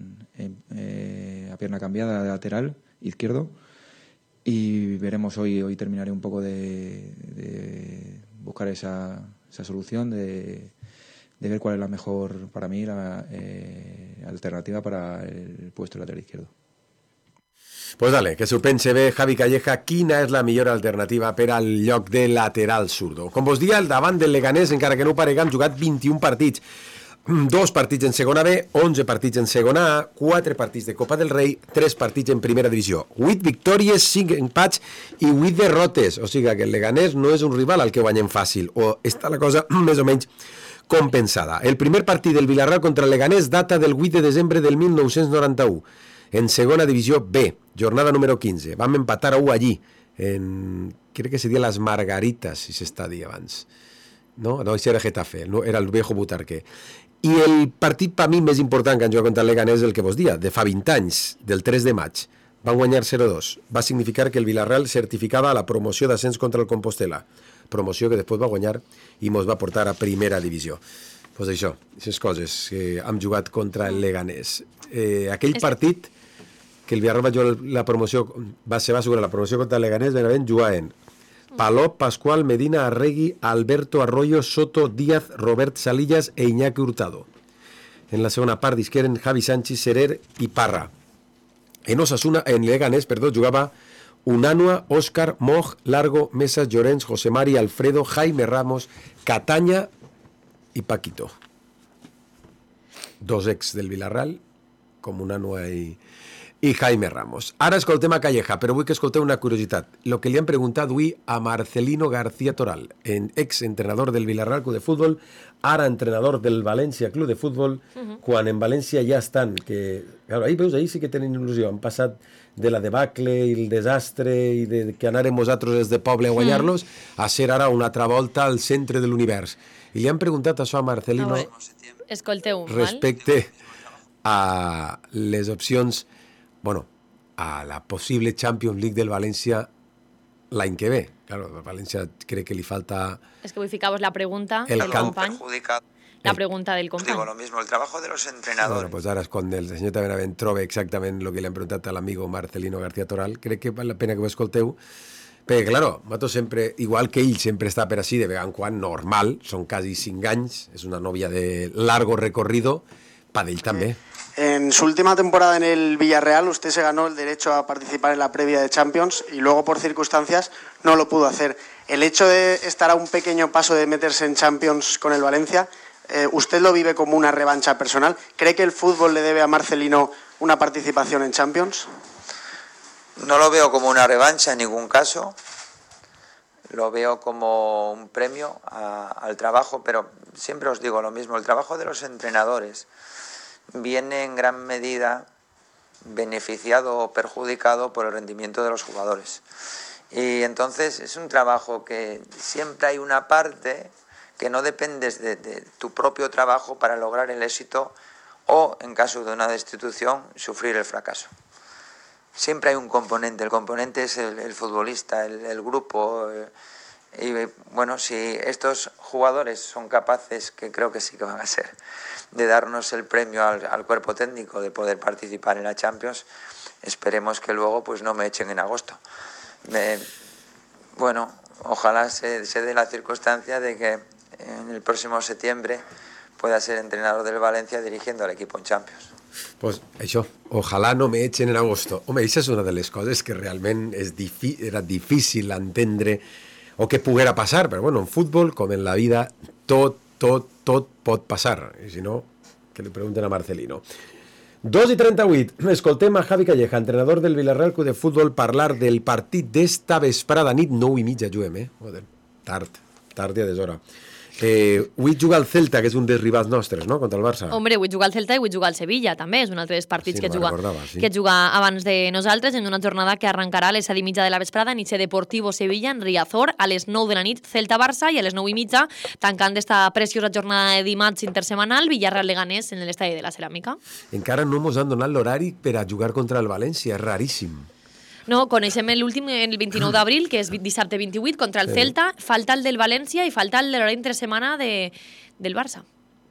S19: a pierna cambiada de lateral izquierdo. Y veremos hoy terminaré un poco de buscar esa solución, de ver cuál es la mejor para mí, la alternativa para el puesto de lateral izquierdo.
S5: Pues dale, que s'ho pense bé Javi Calleja, quina és la millor alternativa per al lloc de lateral zurdo. Com vos dia, el davant del Leganés, encara que no parega, han jugat 21 partits. 2 partits en segona B, 11 partits en segona A, 4 partits de Copa del Rei, 3 partits en primera divisió. 8 victòries, 5 empats i 8 derrotes. O sigui que el Leganés no és un rival al que guanyem fàcil, o està la cosa més o menys compensada. El primer partit del Villarreal contra el Leganés data del 8 de desembre del 1991, en segona divisió B, jornada número 15. Vam empatar a 1 allí, crec que seria les Margaritas, si s'està dient abans. No, això era Getafe, no, era el viejo Butarque. I el partit per mi més important que han jugat contra el Leganés és el que vos dia, de fa 20 anys, del 3 de maig. Van guanyar 0-2. Va significar que el Villarreal certificava la promoció d'ascens contra el Compostela. Promoció que després va guanyar i mos va portar a primera divisió. Pues això, aquestes coses que hem jugat contra el Leganés. Aquell partit que el Villarreal va jugar la promoció, se va assegurar la promoció contra el Leganés, ben jugaven Palop, Pascual, Medina, Arregui, Alberto Arroyo, Soto, Díaz, Robert Salillas e Iñaki Hurtado. En la segona part disqueren Javi Sánchez, Serer i Parra. En Leganés, jugava Unanua, Òscar, Moj, Largo, Mesa, Llorenç, José Mari, Alfredo, Jaime Ramos, Cataña i Paquito. 2 ex del Villarreal, com Unanua i Jaime Ramos. Ara escoltem a Calleja, però vull que escolteu una curiositat. Lo que li han preguntat avui a Marcelino García Toral, ex-entrenador del Villarreal Club de Fútbol, ara entrenador del València Club de Fútbol, quan en València ja estan, que, claro, ahí sí que tenen il·lusió, han passat de la debacle i el desastre i de que anàrem nosaltres des de poble a guanyar-los, a ser ara una altra volta al centre de l'univers. I li han preguntat això a Marcelino respecte a les opcions, a la possible Champions League del València l'any que ve. Claro, al València crec que li falta...
S6: Es que ficaos la pregunta del company. La pregunta del company.
S20: Digo lo mismo, el trabajo de los entrenadores.
S5: Bueno, pues ara és quan el senyor Benavent troba exactament el que li han preguntat a l'amigo Marcelino García Toral. Crec que val la pena que ho escolteu, perquè, claro, Mato sempre, igual que ell sempre està per així, de vegades en quan, normal, són quasi 5 anys, és una novia de largo recorrido, pa d'ell també.
S21: En su última temporada en el Villarreal, usted se ganó el derecho a participar en la previa de Champions y luego por circunstancias no lo pudo hacer. El hecho de estar a un pequeño paso de meterse en Champions con el Valencia, ¿usted lo vive como una revancha personal? ¿Cree que el fútbol le debe a Marcelino una participación en Champions?
S20: No lo veo como una revancha en ningún caso. Lo veo como un premio al trabajo, pero siempre os digo lo mismo, el trabajo de los entrenadores viene en gran medida beneficiado o perjudicado por el rendimiento de los jugadores. Y entonces es un trabajo que siempre hay una parte que no dependes de tu propio trabajo para lograr el éxito o, en caso de una destitución, sufrir el fracaso. Siempre hay un componente, el componente es el futbolista, el grupo. Y bueno, si estos jugadores son capaces, que creo que sí que van a ser, de darnos el premio al cuerpo técnico de poder participar en la Champions, esperemos que luego pues no me echen en agosto. Bueno, ojalá se dé la circunstancia de que en el próximo septiembre pueda ser entrenador del Valencia dirigiendo al equipo en Champions.
S5: Pues això, ojalà no me echen en agosto. Home, això és una de les coses que realment era difícil entendre o que poguera passar, però bueno, en futbol, com en la vida, tot pot passar. I si no, que li pregunten a Marcelino. 2:38, escoltem a Javi Calleja, entrenador del Villarreal Club de Fútbol, parlar del partit d'esta vesprada nit, 9:30 juguem, Joder, tard ja deshora. Avui juga el Celta, que és un dels rivals nostres, no?, contra el Barça.
S6: Hombre, vull jugar al Celta i vull jugar al Sevilla, també. És un altre dels partits
S5: Sí,
S6: que
S5: me'n recordava, sí.
S6: juga abans de nosaltres en una jornada que arrencarà a les 7:30 de la vesprada en Ixe Deportivo Sevilla, en Riazor, a les 9 de la nit Celta-Barça i a les 9:30, tancant esta preciosa jornada de dimarts intersemanal, Villarreal-Leganés en l'estadi de la Ceràmica.
S5: Encara no ens han donat l'horari per a jugar contra el València, és raríssim.
S6: No, coneixem l'últim el 29 d'abril, que és dissabte 28, contra el Celta. Falta el del València i falta el de l'hora entre setmana del Barça.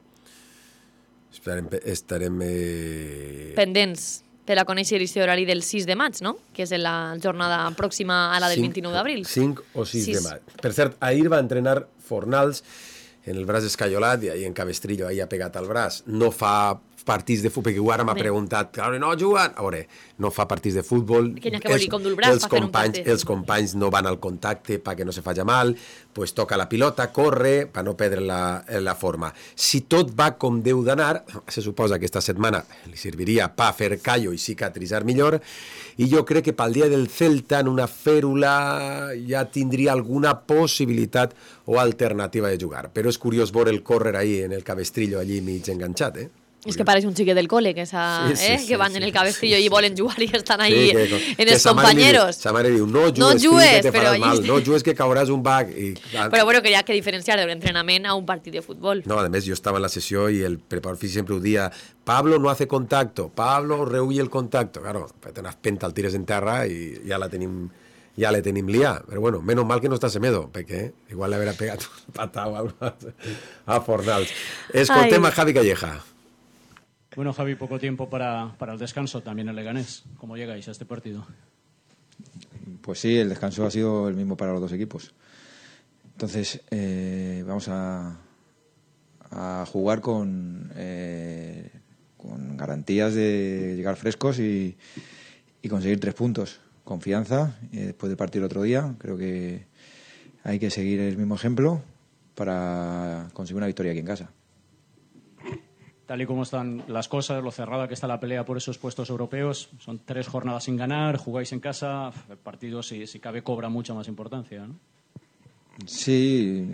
S5: Estarem
S6: pendents per a conèixer aquest horari del 6 de maig, no? Que és la jornada pròxima a la del 29 d'abril.
S5: 5 o 6 de maig. Per cert, ahir va entrenar Fornals en el braç escaiolat i ahir en Cabestrillo ahir ha pegat al braç. No fa partits de futbol, perquè ara m'ha preguntat, claro, no juguen? A veure, no fa partits de futbol.
S6: Que vol dir com dur el braç per fer un partit.
S5: Els companys no van al contacte perquè no se faci mal, pues toca la pilota, corre, per no perdre la forma. Si tot va com deu d'anar, se suposa que esta setmana li serviria per fer callo i cicatritzar millor, i jo crec que pel dia del Celta en una fèrula ja tindria alguna possibilitat o alternativa de jugar. Però és curiós veure el córrer ahí en el Cabestrillo allí mig enganxat,
S6: És que pareix un xiquet del cole, que van en el Cabestrillo i volen jugar i estan ahí en els companyeros.
S5: Sa mare diu, no jugues, que te faràs mal, no jugues que cauràs un bac.
S6: Però bueno, que hi ha que diferenciar d'un entrenament a un partit de futbol.
S5: No, a més, jo estava en la sessió i el preparador físic sempre ho dia, Pablo no hace contacto, Pablo rehuye el contacto. Claro, te n'espenta, el tires en terra i ja la tenim liada. Però bueno, menos mal que no està Semedo, perquè igual le habrá pegat un patao a Fornals. Escoltem a Javi Calleja.
S4: Bueno, Javi, poco tiempo para el descanso también en Leganés. ¿Cómo llegáis a este partido?
S19: Pues sí, el descanso ha sido el mismo para los dos equipos. Entonces, vamos a jugar con garantías de llegar frescos y conseguir 3 puntos. Confianza, después del partido el otro día. Creo que hay que seguir el mismo ejemplo para conseguir una victoria aquí en casa.
S4: Tal y como están las cosas, lo cerrada que está la pelea por esos puestos europeos, son 3 jornadas sin ganar, jugáis en casa, el partido si cabe cobra mucha más importancia, ¿no?
S19: Sí,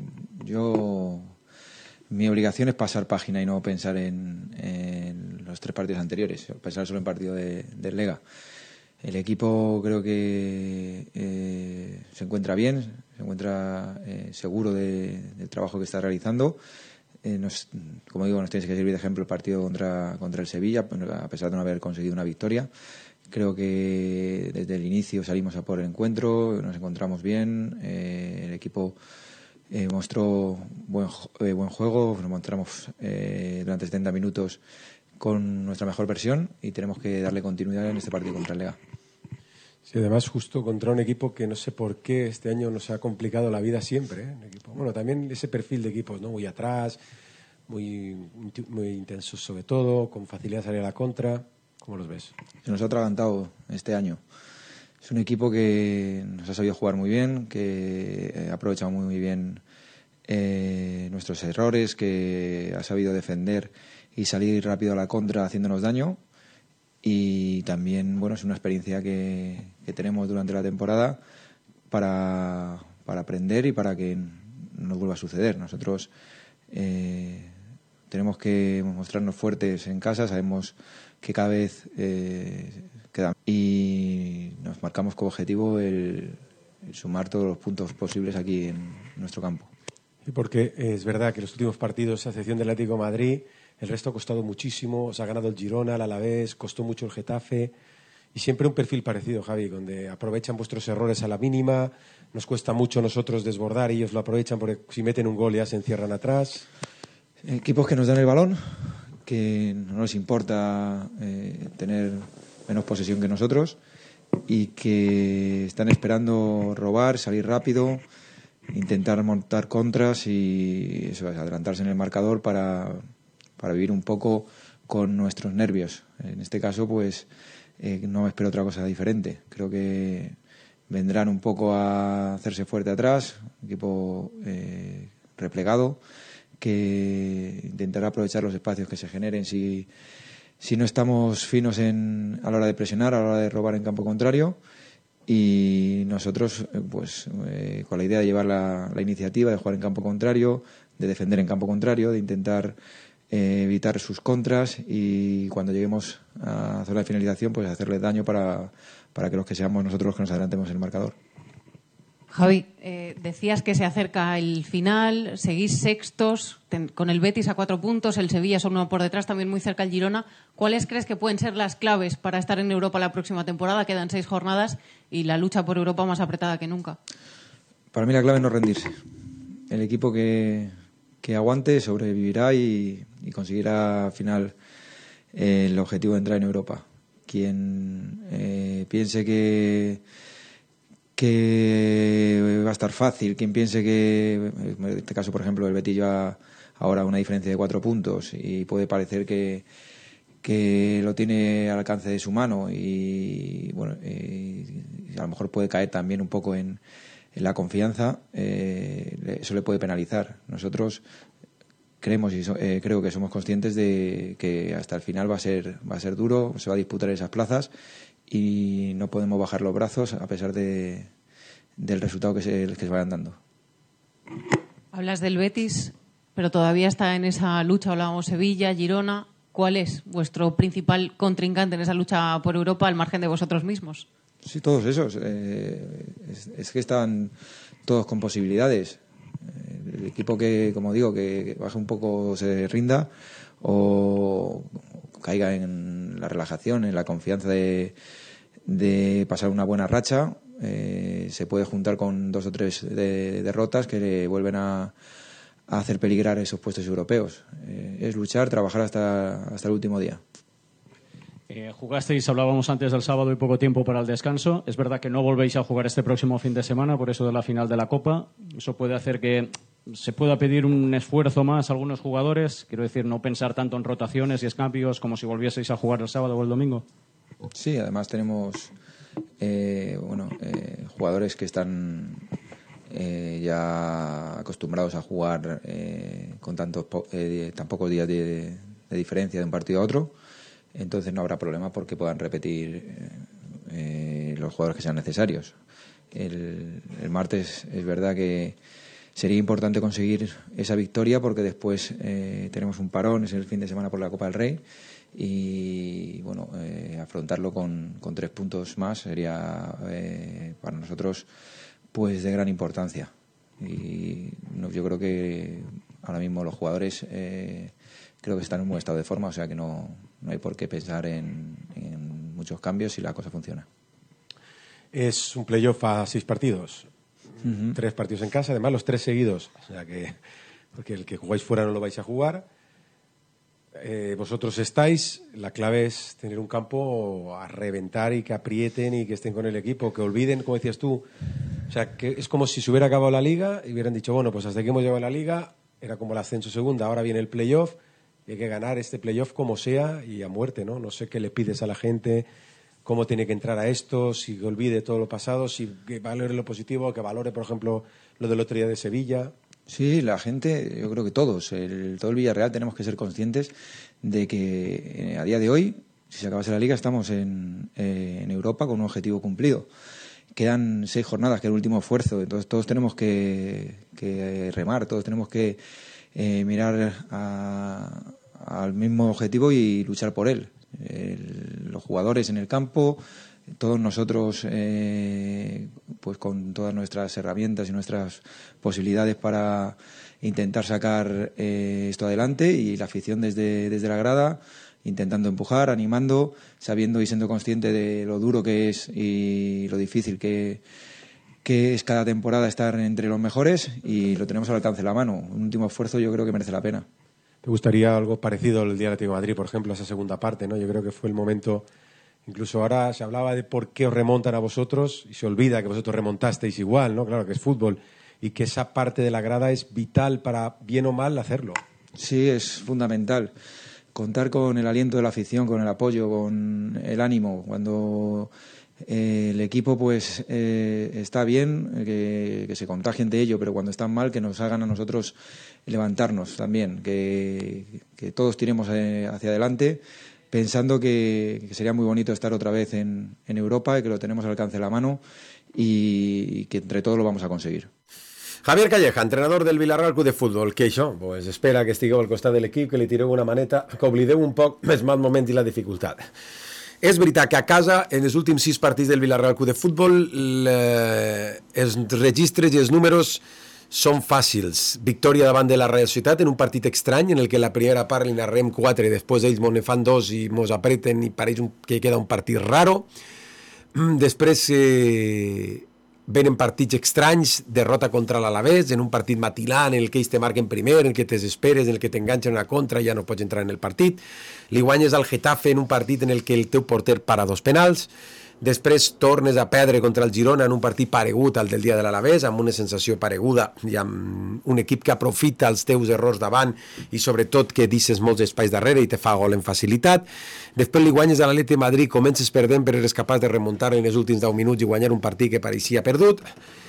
S19: mi obligación es pasar página y no pensar en los 3 partidos anteriores, pensar solo en partido de Lega. El equipo creo que se encuentra bien, se encuentra seguro del trabajo que está realizando. Como digo, nos tiene que servir de ejemplo el partido contra el Sevilla, a pesar de no haber conseguido una victoria. Creo que desde el inicio salimos a por el encuentro, nos encontramos bien, el equipo mostró buen juego, nos mostramos durante 70 minutos con nuestra mejor versión y tenemos que darle continuidad en este partido contra el Lega.
S5: Sí, además justo contra un equipo que no sé por qué este año nos ha complicado la vida siempre, un equipo. Bueno, también ese perfil de equipos, ¿no? Muy atrás, muy intensos sobre todo, con facilidad de salir a la contra. ¿Cómo los ves?
S19: Se nos ha atragantado este año. Es un equipo que nos ha sabido jugar muy bien, que ha aprovechado muy bien nuestros errores, que ha sabido defender y salir rápido a la contra haciéndonos daño. Y también, bueno, es una experiencia que tenemos durante la temporada para aprender y para que no vuelva a suceder. Nosotros tenemos que mostrarnos fuertes en casa, sabemos que cada vez queda y nos marcamos como objetivo el sumar todos los puntos posibles aquí en nuestro campo.
S5: Y porque es verdad que los últimos partidos, a excepción del Atlético de Madrid, el resto ha costado muchísimo, os ha ganado el Girona, el Alavés, costó mucho el Getafe y siempre un perfil parecido, Javi, donde aprovechan vuestros errores a la mínima, nos cuesta mucho nosotros desbordar y ellos lo aprovechan porque si meten un gol ya se encierran atrás.
S19: Equipos que nos dan el balón, que no les importa tener menos posesión que nosotros y que están esperando robar, salir rápido, intentar montar contras y eso, adelantarse en el marcador para vivir un poco con nuestros nervios. En este caso, pues no espero otra cosa diferente. Creo que vendrán un poco a hacerse fuerte atrás, un equipo replegado, que intentará aprovechar los espacios que se generen si no estamos finos a la hora de presionar, a la hora de robar en campo contrario. Y nosotros, pues con la idea de llevar la iniciativa, de jugar en campo contrario, defender en campo contrario, de intentar evitar sus contras y cuando lleguemos a zona de finalización pues hacerles daño para que los que seamos nosotros los que nos adelantemos en el marcador.
S7: Javi, decías que se acerca el final, seguís sextos, con el Betis a 4 puntos, el Sevilla son uno por detrás, también muy cerca el Girona. ¿Cuáles crees que pueden ser las claves para estar en Europa la próxima temporada? Quedan 6 jornadas y la lucha por Europa más apretada que nunca.
S19: Para mí la clave es no rendirse. El equipo que aguante sobrevivirá y conseguirá al final el objetivo de entrar en Europa. Quien piense que va a estar fácil, quien piense que, en este caso por ejemplo el Betis lleva ahora una diferencia de 4 puntos y puede parecer que lo tiene al alcance de su mano y bueno, a lo mejor puede caer también un poco en la confianza, eso le puede penalizar. Nosotros creemos y creo que somos conscientes de que hasta el final va a ser duro, se va a disputar esas plazas y no podemos bajar los brazos a pesar del resultado que se vayan dando.
S7: Hablas del Betis, pero todavía está en esa lucha. Hablábamos Sevilla, Girona. ¿Cuál es vuestro principal contrincante en esa lucha por Europa al margen de vosotros mismos?
S19: Sí, todos esos. Es que están todos con posibilidades. El equipo que, como digo, que baje un poco, se rinda o caiga en la relajación, en la confianza de pasar una buena racha, se puede juntar con 2 o 3 derrotas que le vuelven a hacer peligrar esos puestos europeos. Es luchar, trabajar hasta el último día.
S4: Jugasteis, hablábamos antes del sábado y poco tiempo para el descanso. Es verdad que no volvéis a jugar este próximo fin de semana, por eso de la final de la Copa. Eso puede hacer que se pueda pedir un esfuerzo más a algunos jugadores. Quiero decir, no pensar tanto en rotaciones y cambios como si volvieseis a jugar el sábado o el domingo.
S19: Sí, además tenemos jugadores que están ya acostumbrados a jugar con tan pocos días de diferencia de un partido a otro. Entonces no habrá problema porque puedan repetir los jugadores que sean necesarios. El martes es verdad que sería importante conseguir esa victoria porque después tenemos un parón, es el fin de semana por la Copa del Rey y bueno, afrontarlo con 3 puntos más sería para nosotros pues de gran importancia. Y yo creo que ahora mismo los jugadores creo que están en un buen estado de forma, o sea que no hay por qué pensar en muchos cambios si la cosa funciona.
S5: Es un playoff a 6 partidos. 3 partidos en casa, además los 3 seguidos. O sea que, porque el que jugáis fuera no lo vais a jugar. Vosotros estáis, la clave es tener un campo a reventar y que aprieten y que estén con el equipo, que olviden, como decías tú. O sea, que es como si se hubiera acabado la liga y hubieran dicho, bueno, pues hasta aquí hemos llegado a la liga, era como el ascenso segunda, ahora viene el playoff y hay que ganar este playoff como sea y a muerte, ¿no? No sé qué le pides a la gente, cómo tiene que entrar a esto, si olvide todo lo pasado, si que valore lo positivo, que valore, por ejemplo, lo del otro día de Sevilla.
S19: Sí, la gente, yo creo que todos, todo el Villarreal tenemos que ser conscientes de que a día de hoy, si se acabase la liga, estamos en Europa con un objetivo cumplido. Quedan 6 jornadas, que es el último esfuerzo, entonces todos tenemos que remar, todos tenemos que mirar al mismo objetivo y luchar por él. Los jugadores en el campo, todos nosotros pues con todas nuestras herramientas y nuestras posibilidades para intentar sacar esto adelante y la afición desde la grada intentando empujar, animando, sabiendo y siendo consciente de lo duro que es y lo difícil que es cada temporada estar entre los mejores y lo tenemos al alcance de la mano. Un último esfuerzo yo creo que merece la pena.
S5: ¿Te gustaría algo parecido al día Atlético de Madrid, por ejemplo, esa segunda parte, ¿no? Yo creo que fue el momento, incluso ahora se hablaba de por qué os remontan a vosotros y se olvida que vosotros remontasteis igual, ¿no? Claro que es fútbol y que esa parte de la grada es vital para, bien o mal, hacerlo.
S19: Sí, es fundamental. Contar con el aliento de la afición, con el apoyo, con el ánimo. Cuando el equipo pues está bien, que se contagien de ello, pero cuando están mal, que nos hagan a nosotros levantarnos también, que todos tiremos hacia adelante, pensando que sería muy bonito estar otra vez en Europa y que lo tenemos al alcance de la mano y que entre todos lo vamos a conseguir.
S5: Javier Calleja, entrenador del Villarreal Club de Futbol, que això, pues, espera que estigueu al costat de l'equip, que li tireu una maneta, que oblideu un poc el mal moment i la dificultat. És veritat que a casa, en els últims 6 partits del Villarreal Club de Futbol, els registres i els números són fàcils. Victòria davant de la Real Societat en un partit estrany en el que la primera part li narrem 4 i després ells ne fan 2 i mos apreten i pareix que queda un partit raro. Després venen partits estranys, derrota contra l'Alavés, en un partit matilà en el que ells te marquen primer, en el que t'esperes, en el que t'enganxen una contra i ja no pots entrar en el partit. Li guanyes al Getafe en un partit en el que el teu porter para 2 penals. Després tornes a perdre contra el Girona en un partit paregut al del dia de l'Alavés, amb una sensació pareguda i amb un equip que aprofita els teus errors davant i sobretot que deixes molts espais darrere i te fa gol en facilitat. Després li guanyes a l'Atleti de Madrid, comences perdent però eres capaç de remuntar en els últims 10 minuts i guanyar un partit que pareixia perdut.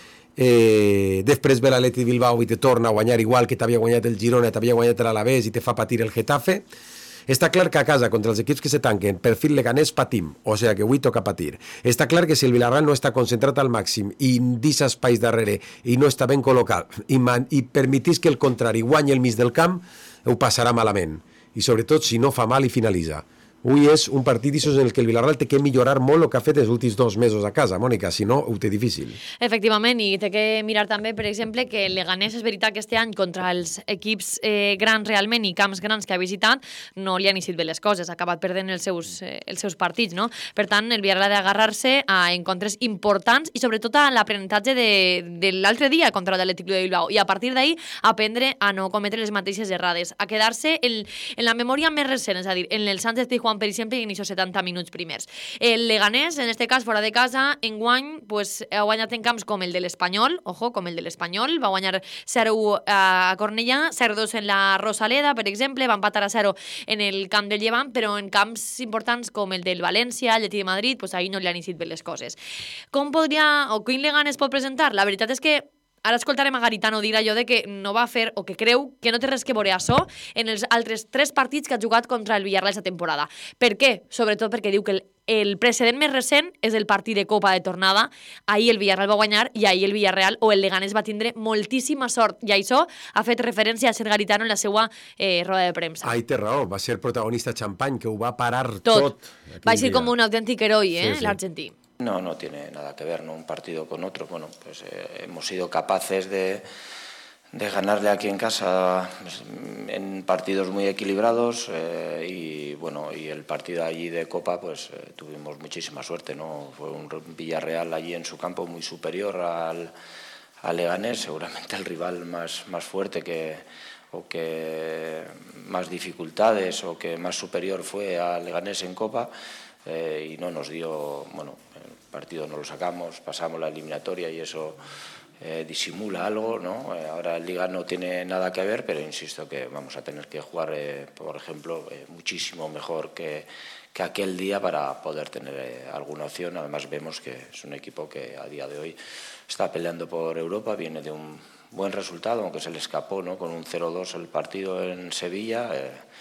S5: Després ve l'Atleti de Bilbao i te torna a guanyar igual que t'havia guanyat el Girona, t'havia guanyat l'Alavés i te fa patir el Getafe. Està clar que a casa, contra els equips que se tanquen, perfil leganès patim, o sigui que avui toca patir. Està clar que si el Villarreal no està concentrat al màxim i deixa espais darrere i no està ben col·locat i permetís que el contrari guanyi el mig del camp, ho passarà malament. I sobretot si no fa mal i finalitza. Avui és un partit en el que el Villarreal té que millorar molt el que ha fet els últims 2 mesos a casa, Mònica, si no ho té difícil.
S6: Efectivament, i té que mirar també, per exemple, que el Leganés és veritat que este any contra els equips grans realment i camps grans que ha visitat no li han eixit bé les coses, ha acabat perdent els seus partits, no? Per tant, el Villarreal ha d'agarrar-se a encontres importants i sobretot a l'aprenentatge de l'altre dia contra l'Atlètic de Bilbao i a partir d'ahir aprendre a no cometre les mateixes errades, a quedar-se en la memòria més recent, és a dir, en el Sánchez Pizjuán, per exemple, i en aquests 70 minuts primers. El Leganés, en este cas, fora de casa, enguany, pues, ha guanyat en camps com el de l'Espanyol, ojo, com el de l'Espanyol, va guanyar 0-1 a Cornellà, 0-2 en la Rosaleda, per exemple, va empatar a 0 en el camp del Llevant, però en camps importants com el del València, el Atleti de Madrid, pues ahí no li han eixit bé les coses. Com podria, o quin Leganés pot presentar? La veritat és que ara escoltarem a Garitano dir allò de que no va fer o que creu que no té res que veure això en els altres 3 partits que ha jugat contra el Villarreal aquesta temporada. Per què? Sobretot perquè diu que el precedent més recent és el partit de Copa de tornada. Ahir el Villarreal va guanyar i ahir el Villarreal o el Leganés va tindre moltíssima sort. I això ha fet referència a Ser Garitano en la seva roda de premsa.
S5: Ahí té raó, va ser protagonista champany, que ho va parar tot.
S6: Va ser com un autèntic heroi,
S5: sí.
S6: l'argentí.
S2: No, no tiene nada que ver, ¿no? Un partido con otro. Bueno, pues hemos sido capaces de ganarle aquí en casa en partidos muy equilibrados y bueno, y el partido allí de Copa, pues tuvimos muchísima suerte, ¿no? Fue un Villarreal allí en su campo muy superior al Leganés, seguramente el rival más fuerte o que más dificultades o que más superior fue al Leganés en Copa. Y no nos dio, bueno, el partido no lo sacamos, pasamos la eliminatoria y eso disimula algo, ¿no? Ahora el Liga no tiene nada que ver, pero insisto que vamos a tener que jugar, por ejemplo, muchísimo mejor que aquel día para poder tener alguna opción. Además vemos que es un equipo que a día de hoy está peleando por Europa, viene de un buen resultado, aunque se le escapó, ¿no? Con un 0-2 el partido en Sevilla.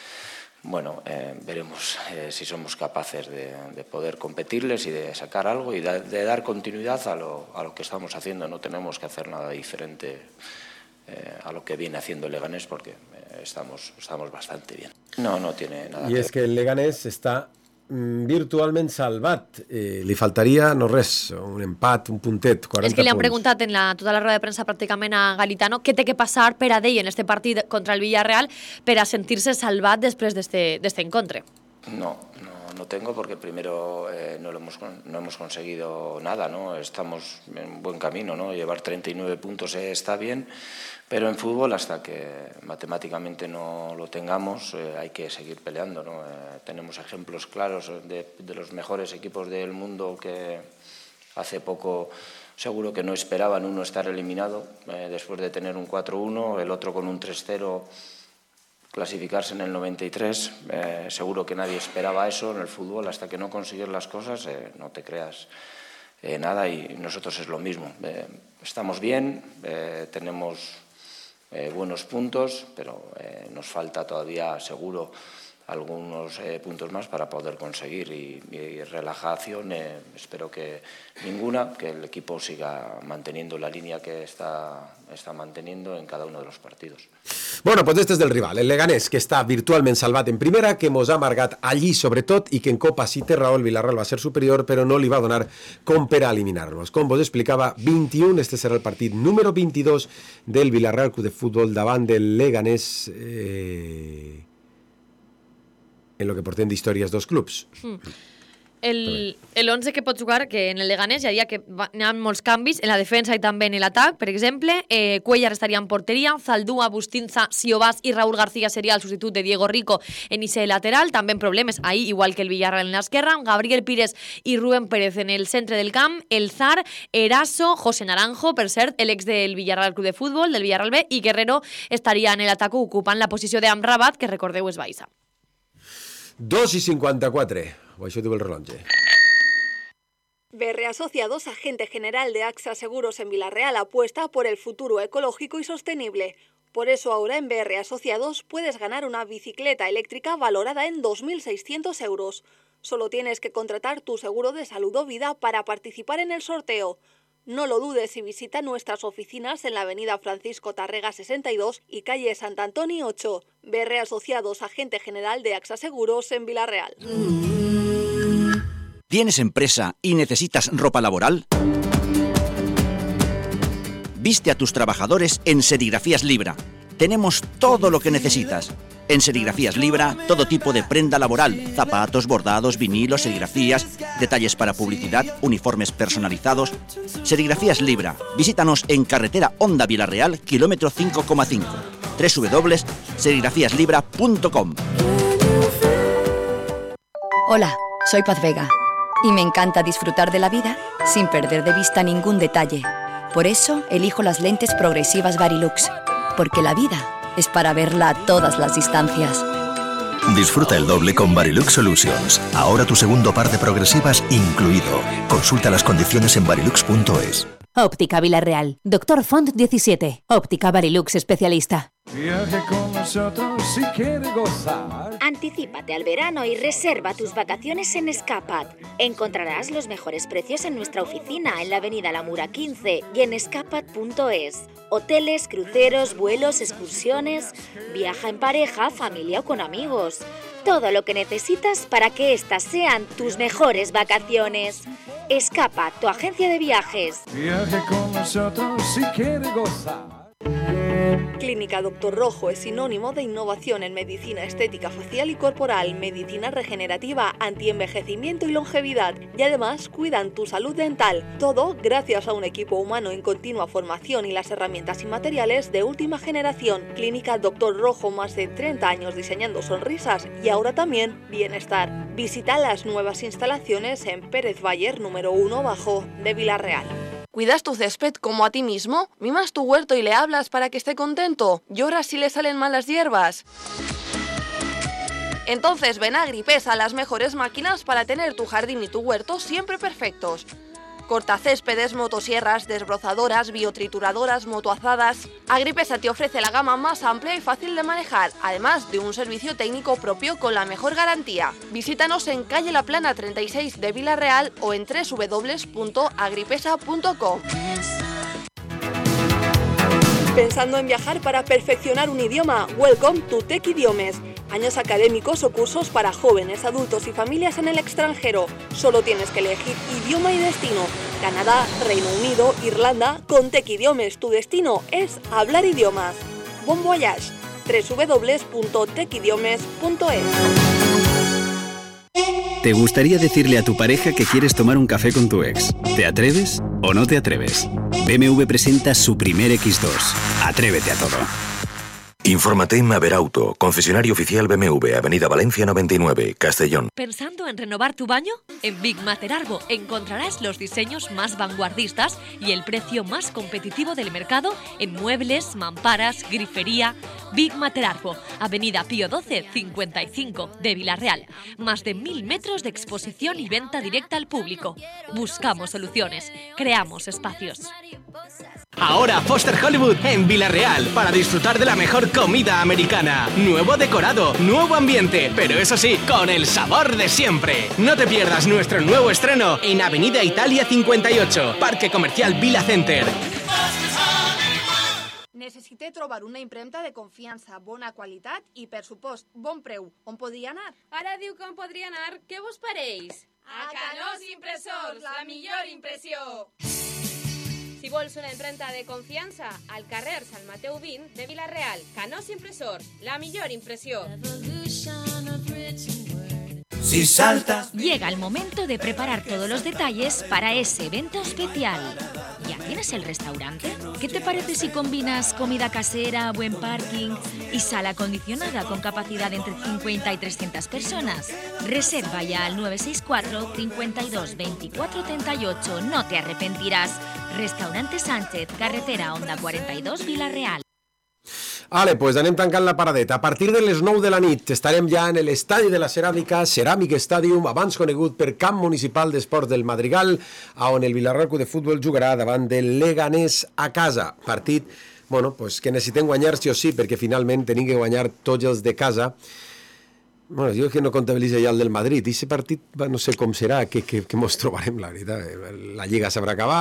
S2: Bueno, veremos si somos capaces de poder competirles y de sacar algo y de dar continuidad a lo que estamos haciendo. No tenemos que hacer nada diferente a lo que viene haciendo el Leganés porque estamos bastante bien. No tiene nada que ver.
S5: I és que el Leganés està virtualment salvat. Li faltaria no res, un empat, un puntet, 40 punts.
S6: És que li han preguntat en tota la roda de premsa pràcticament a Garitano què té que passar per a d'ell en este partit contra el Villarreal per a sentir-se salvat després d'este encontre.
S2: No tengo porque primero no hemos conseguido nada, ¿no? Estamos en buen camino, ¿no? Llevar 39 puntos está bien, pero en fútbol hasta que matemáticamente no lo tengamos hay que seguir peleando, ¿no? Tenemos ejemplos claros de los mejores equipos del mundo que hace poco seguro que no esperaban uno estar eliminado después de tener un 4-1, el otro con un 3-0 clasificarse en el 93, seguro que nadie esperaba eso en el fútbol, hasta que no consigues las cosas no te creas nada y nosotros es lo mismo. Estamos bien, tenemos buenos puntos, pero nos falta todavía seguro algunos puntos más para poder conseguir y relajación, espero que ninguna, que el equipo siga manteniendo la línea que está manteniendo en cada uno de los partidos.
S5: Bueno, doncs este és del rival, el Leganés, que està virtualment salvat en primera, que mos ha amargat allí sobretot i que en Copa sí té raó, el Villarreal va ser superior, però no li va donar com per a eliminar-los. Com vos explicava, 21, este serà el partit número 22 del Villarreal Club de Futbol davant del Leganés en lo que portem d'històries dos clubs.
S6: El 11 que pot jugar, que en el Leganés hi havia que n'hi ha molts canvis en la defensa i també en l'atac. Per exemple, Cuellar estaria en porteria, Zaldúa, Bustinza, Siobás i Raúl García seria el substitut de Diego Rico en ese lateral. També en problemes ahí, igual que el Villarreal en l'esquerra, Gabriel Pires i Rubén Pérez en el centre del camp, el Zar, Eraso, José Naranjo, per cert, l'ex del Villarreal Club de Futbol, del Villarreal B, i Guerrero estaria en l'atac ocupant la posició d'Amrabat, que recordeu és baixa.
S5: 2:54. O això diu el rellotge.
S10: BR Asociados, agente general de AXA Seguros en Villarreal, apuesta por el futuro ecológico y sostenible. Por eso ahora en BR Asociados puedes ganar una bicicleta eléctrica valorada en 2.600 euros. Solo tienes que contratar tu seguro de salud o vida para participar en el sorteo. No lo dudes y visita nuestras oficinas en la avenida Francisco Tarrega 62 y calle Sant Antoni 8. BR Asociados, agente general de AXA Seguros en Villarreal.
S1: ¿Tienes empresa y necesitas ropa laboral? Viste a tus trabajadores en Serigrafías Libra. Tenemos todo lo que necesitas. En Serigrafías Libra, todo tipo de prenda laboral, zapatos, bordados, vinilos, serigrafías, detalles para publicidad, uniformes personalizados. Serigrafías Libra. Visítanos en carretera Honda Villarreal, kilómetro 5,5. www.serigrafíaslibra.com.
S22: Hola, soy Paz Vega y me encanta disfrutar de la vida sin perder de vista ningún detalle. Por eso elijo las lentes progresivas Varilux, porque la vida es para verla a todas las distancias.
S23: Disfruta el doble con Varilux Solutions. Ahora tu segundo par de progresivas incluido. Consulta las condiciones en varilux.es.
S24: Óptica Villarreal. Dr. Font 17. Óptica Varilux especialista.
S25: Viaje con nosotros si quiere gozar.
S8: Anticípate al verano y reserva tus vacaciones en Escapat. Encontrarás los mejores precios en nuestra oficina en la avenida La Mura 15 y en escapat.es. Hoteles, cruceros, vuelos, excursiones. Viaja en pareja, familia o con amigos. Todo lo que necesitas para que estas sean tus mejores vacaciones. Escapat, tu agencia de viajes.
S25: Viaje con nosotros si quiere gozar.
S10: Clínica Doctor Rojo es sinónimo de innovación en medicina estética facial y corporal, medicina regenerativa, antienvejecimiento y longevidad. Y además cuidan tu salud dental. Todo gracias a un equipo humano en continua formación y las herramientas y materiales de última generación. Clínica Doctor Rojo, más de 30 años diseñando sonrisas y ahora también bienestar. Visita las nuevas instalaciones en Pérez Bayer número 1 bajo de Villarreal.
S26: ¿Cuidas tu césped como a ti mismo? ¿Mimas tu huerto y le hablas para que esté contento? ¿Lloras si le salen mal las hierbas? Entonces ven a Agripesa, las mejores máquinas para tener tu jardín y tu huerto siempre perfectos. Cortacéspedes, motosierras, desbrozadoras, biotrituradoras, motoazadas. Agripesa te ofrece la gama más amplia y fácil de manejar, además de un servicio técnico propio con la mejor garantía. Visítanos en calle La Plana 36 de Villarreal o en www.agripesa.com.
S10: ¿Pensando en viajar para perfeccionar un idioma? Welcome to Tech Idiomes. Años académicos o cursos para jóvenes, adultos y familias en el extranjero. Solo tienes que elegir idioma y destino. Canadá, Reino Unido, Irlanda. Con Tech Idiomes tu destino es hablar idiomas. Bon voyage. www.techidiomes.es.
S27: ¿Te gustaría decirle a tu pareja que quieres tomar un café con tu ex? ¿Te atreves o no te atreves? BMW presenta su primer X2. Atrévete a todo.
S14: Infórmate en Maverauto, concesionario oficial BMW, Avenida Valencia 99, Castellón.
S18: ¿Pensando en renovar tu baño? En Big Mater Arbo encontrarás los diseños más vanguardistas y el precio más competitivo del mercado en muebles, mamparas, grifería. Big Mater Arbo, Avenida Pío 12, 55 de Villarreal. Más de 1000 metros de exposición y venta directa al público. Buscamos soluciones, creamos espacios.
S9: Ahora Foster Hollywood en Villarreal para disfrutar de la mejor comida americana. Nuevo decorado, nuevo ambiente, pero eso sí, con el sabor de siempre. No te pierdas nuestro nuevo estreno en Avenida Italia 58, Parque Comercial Vila Center.
S10: Necessité trobar una impremta de confiança, bona qualitat i, per supost, bon preu. On podria anar?
S11: Ara diu que on podria anar. Què vos pareix?
S10: A Canós Impressors, la millor impressió!
S11: Si vols una imprenta de confiança, al carrer Sant Mateu 20 de Vila-real. Canós Impressors, la millor impressió.
S3: Si saltas... Llega el momento de preparar todos los detalles para ese evento especial. ¿Ya tienes el restaurante? ¿Qué te parece si combinas comida casera, buen parking y sala acondicionada con capacidad de entre 50 y 300 personas? Reserva ya al 964 52 24 38. No te arrepentirás. Restaurante Sánchez, carretera Onda 42, Vila-real.
S5: Vale, pues anem tancant la paradeta. A partir de les 9 de la nit estarem ja en l'estadi de la Ceràmica, Ceràmic Stadium, abans conegut per Camp Municipal d'Esports del Madrigal, on el Villarreal Club de Futbol jugarà davant del Leganés a casa. Partit, bueno, pues que necessitem guanyar sí o sí, perquè finalment tenim que guanyar tots els de casa. Bueno, jo que no comptabilitzo ja el del Madrid. I aquest partit no sé com serà, que mos trobarem, la veritat. La Lliga s'haurà acabat.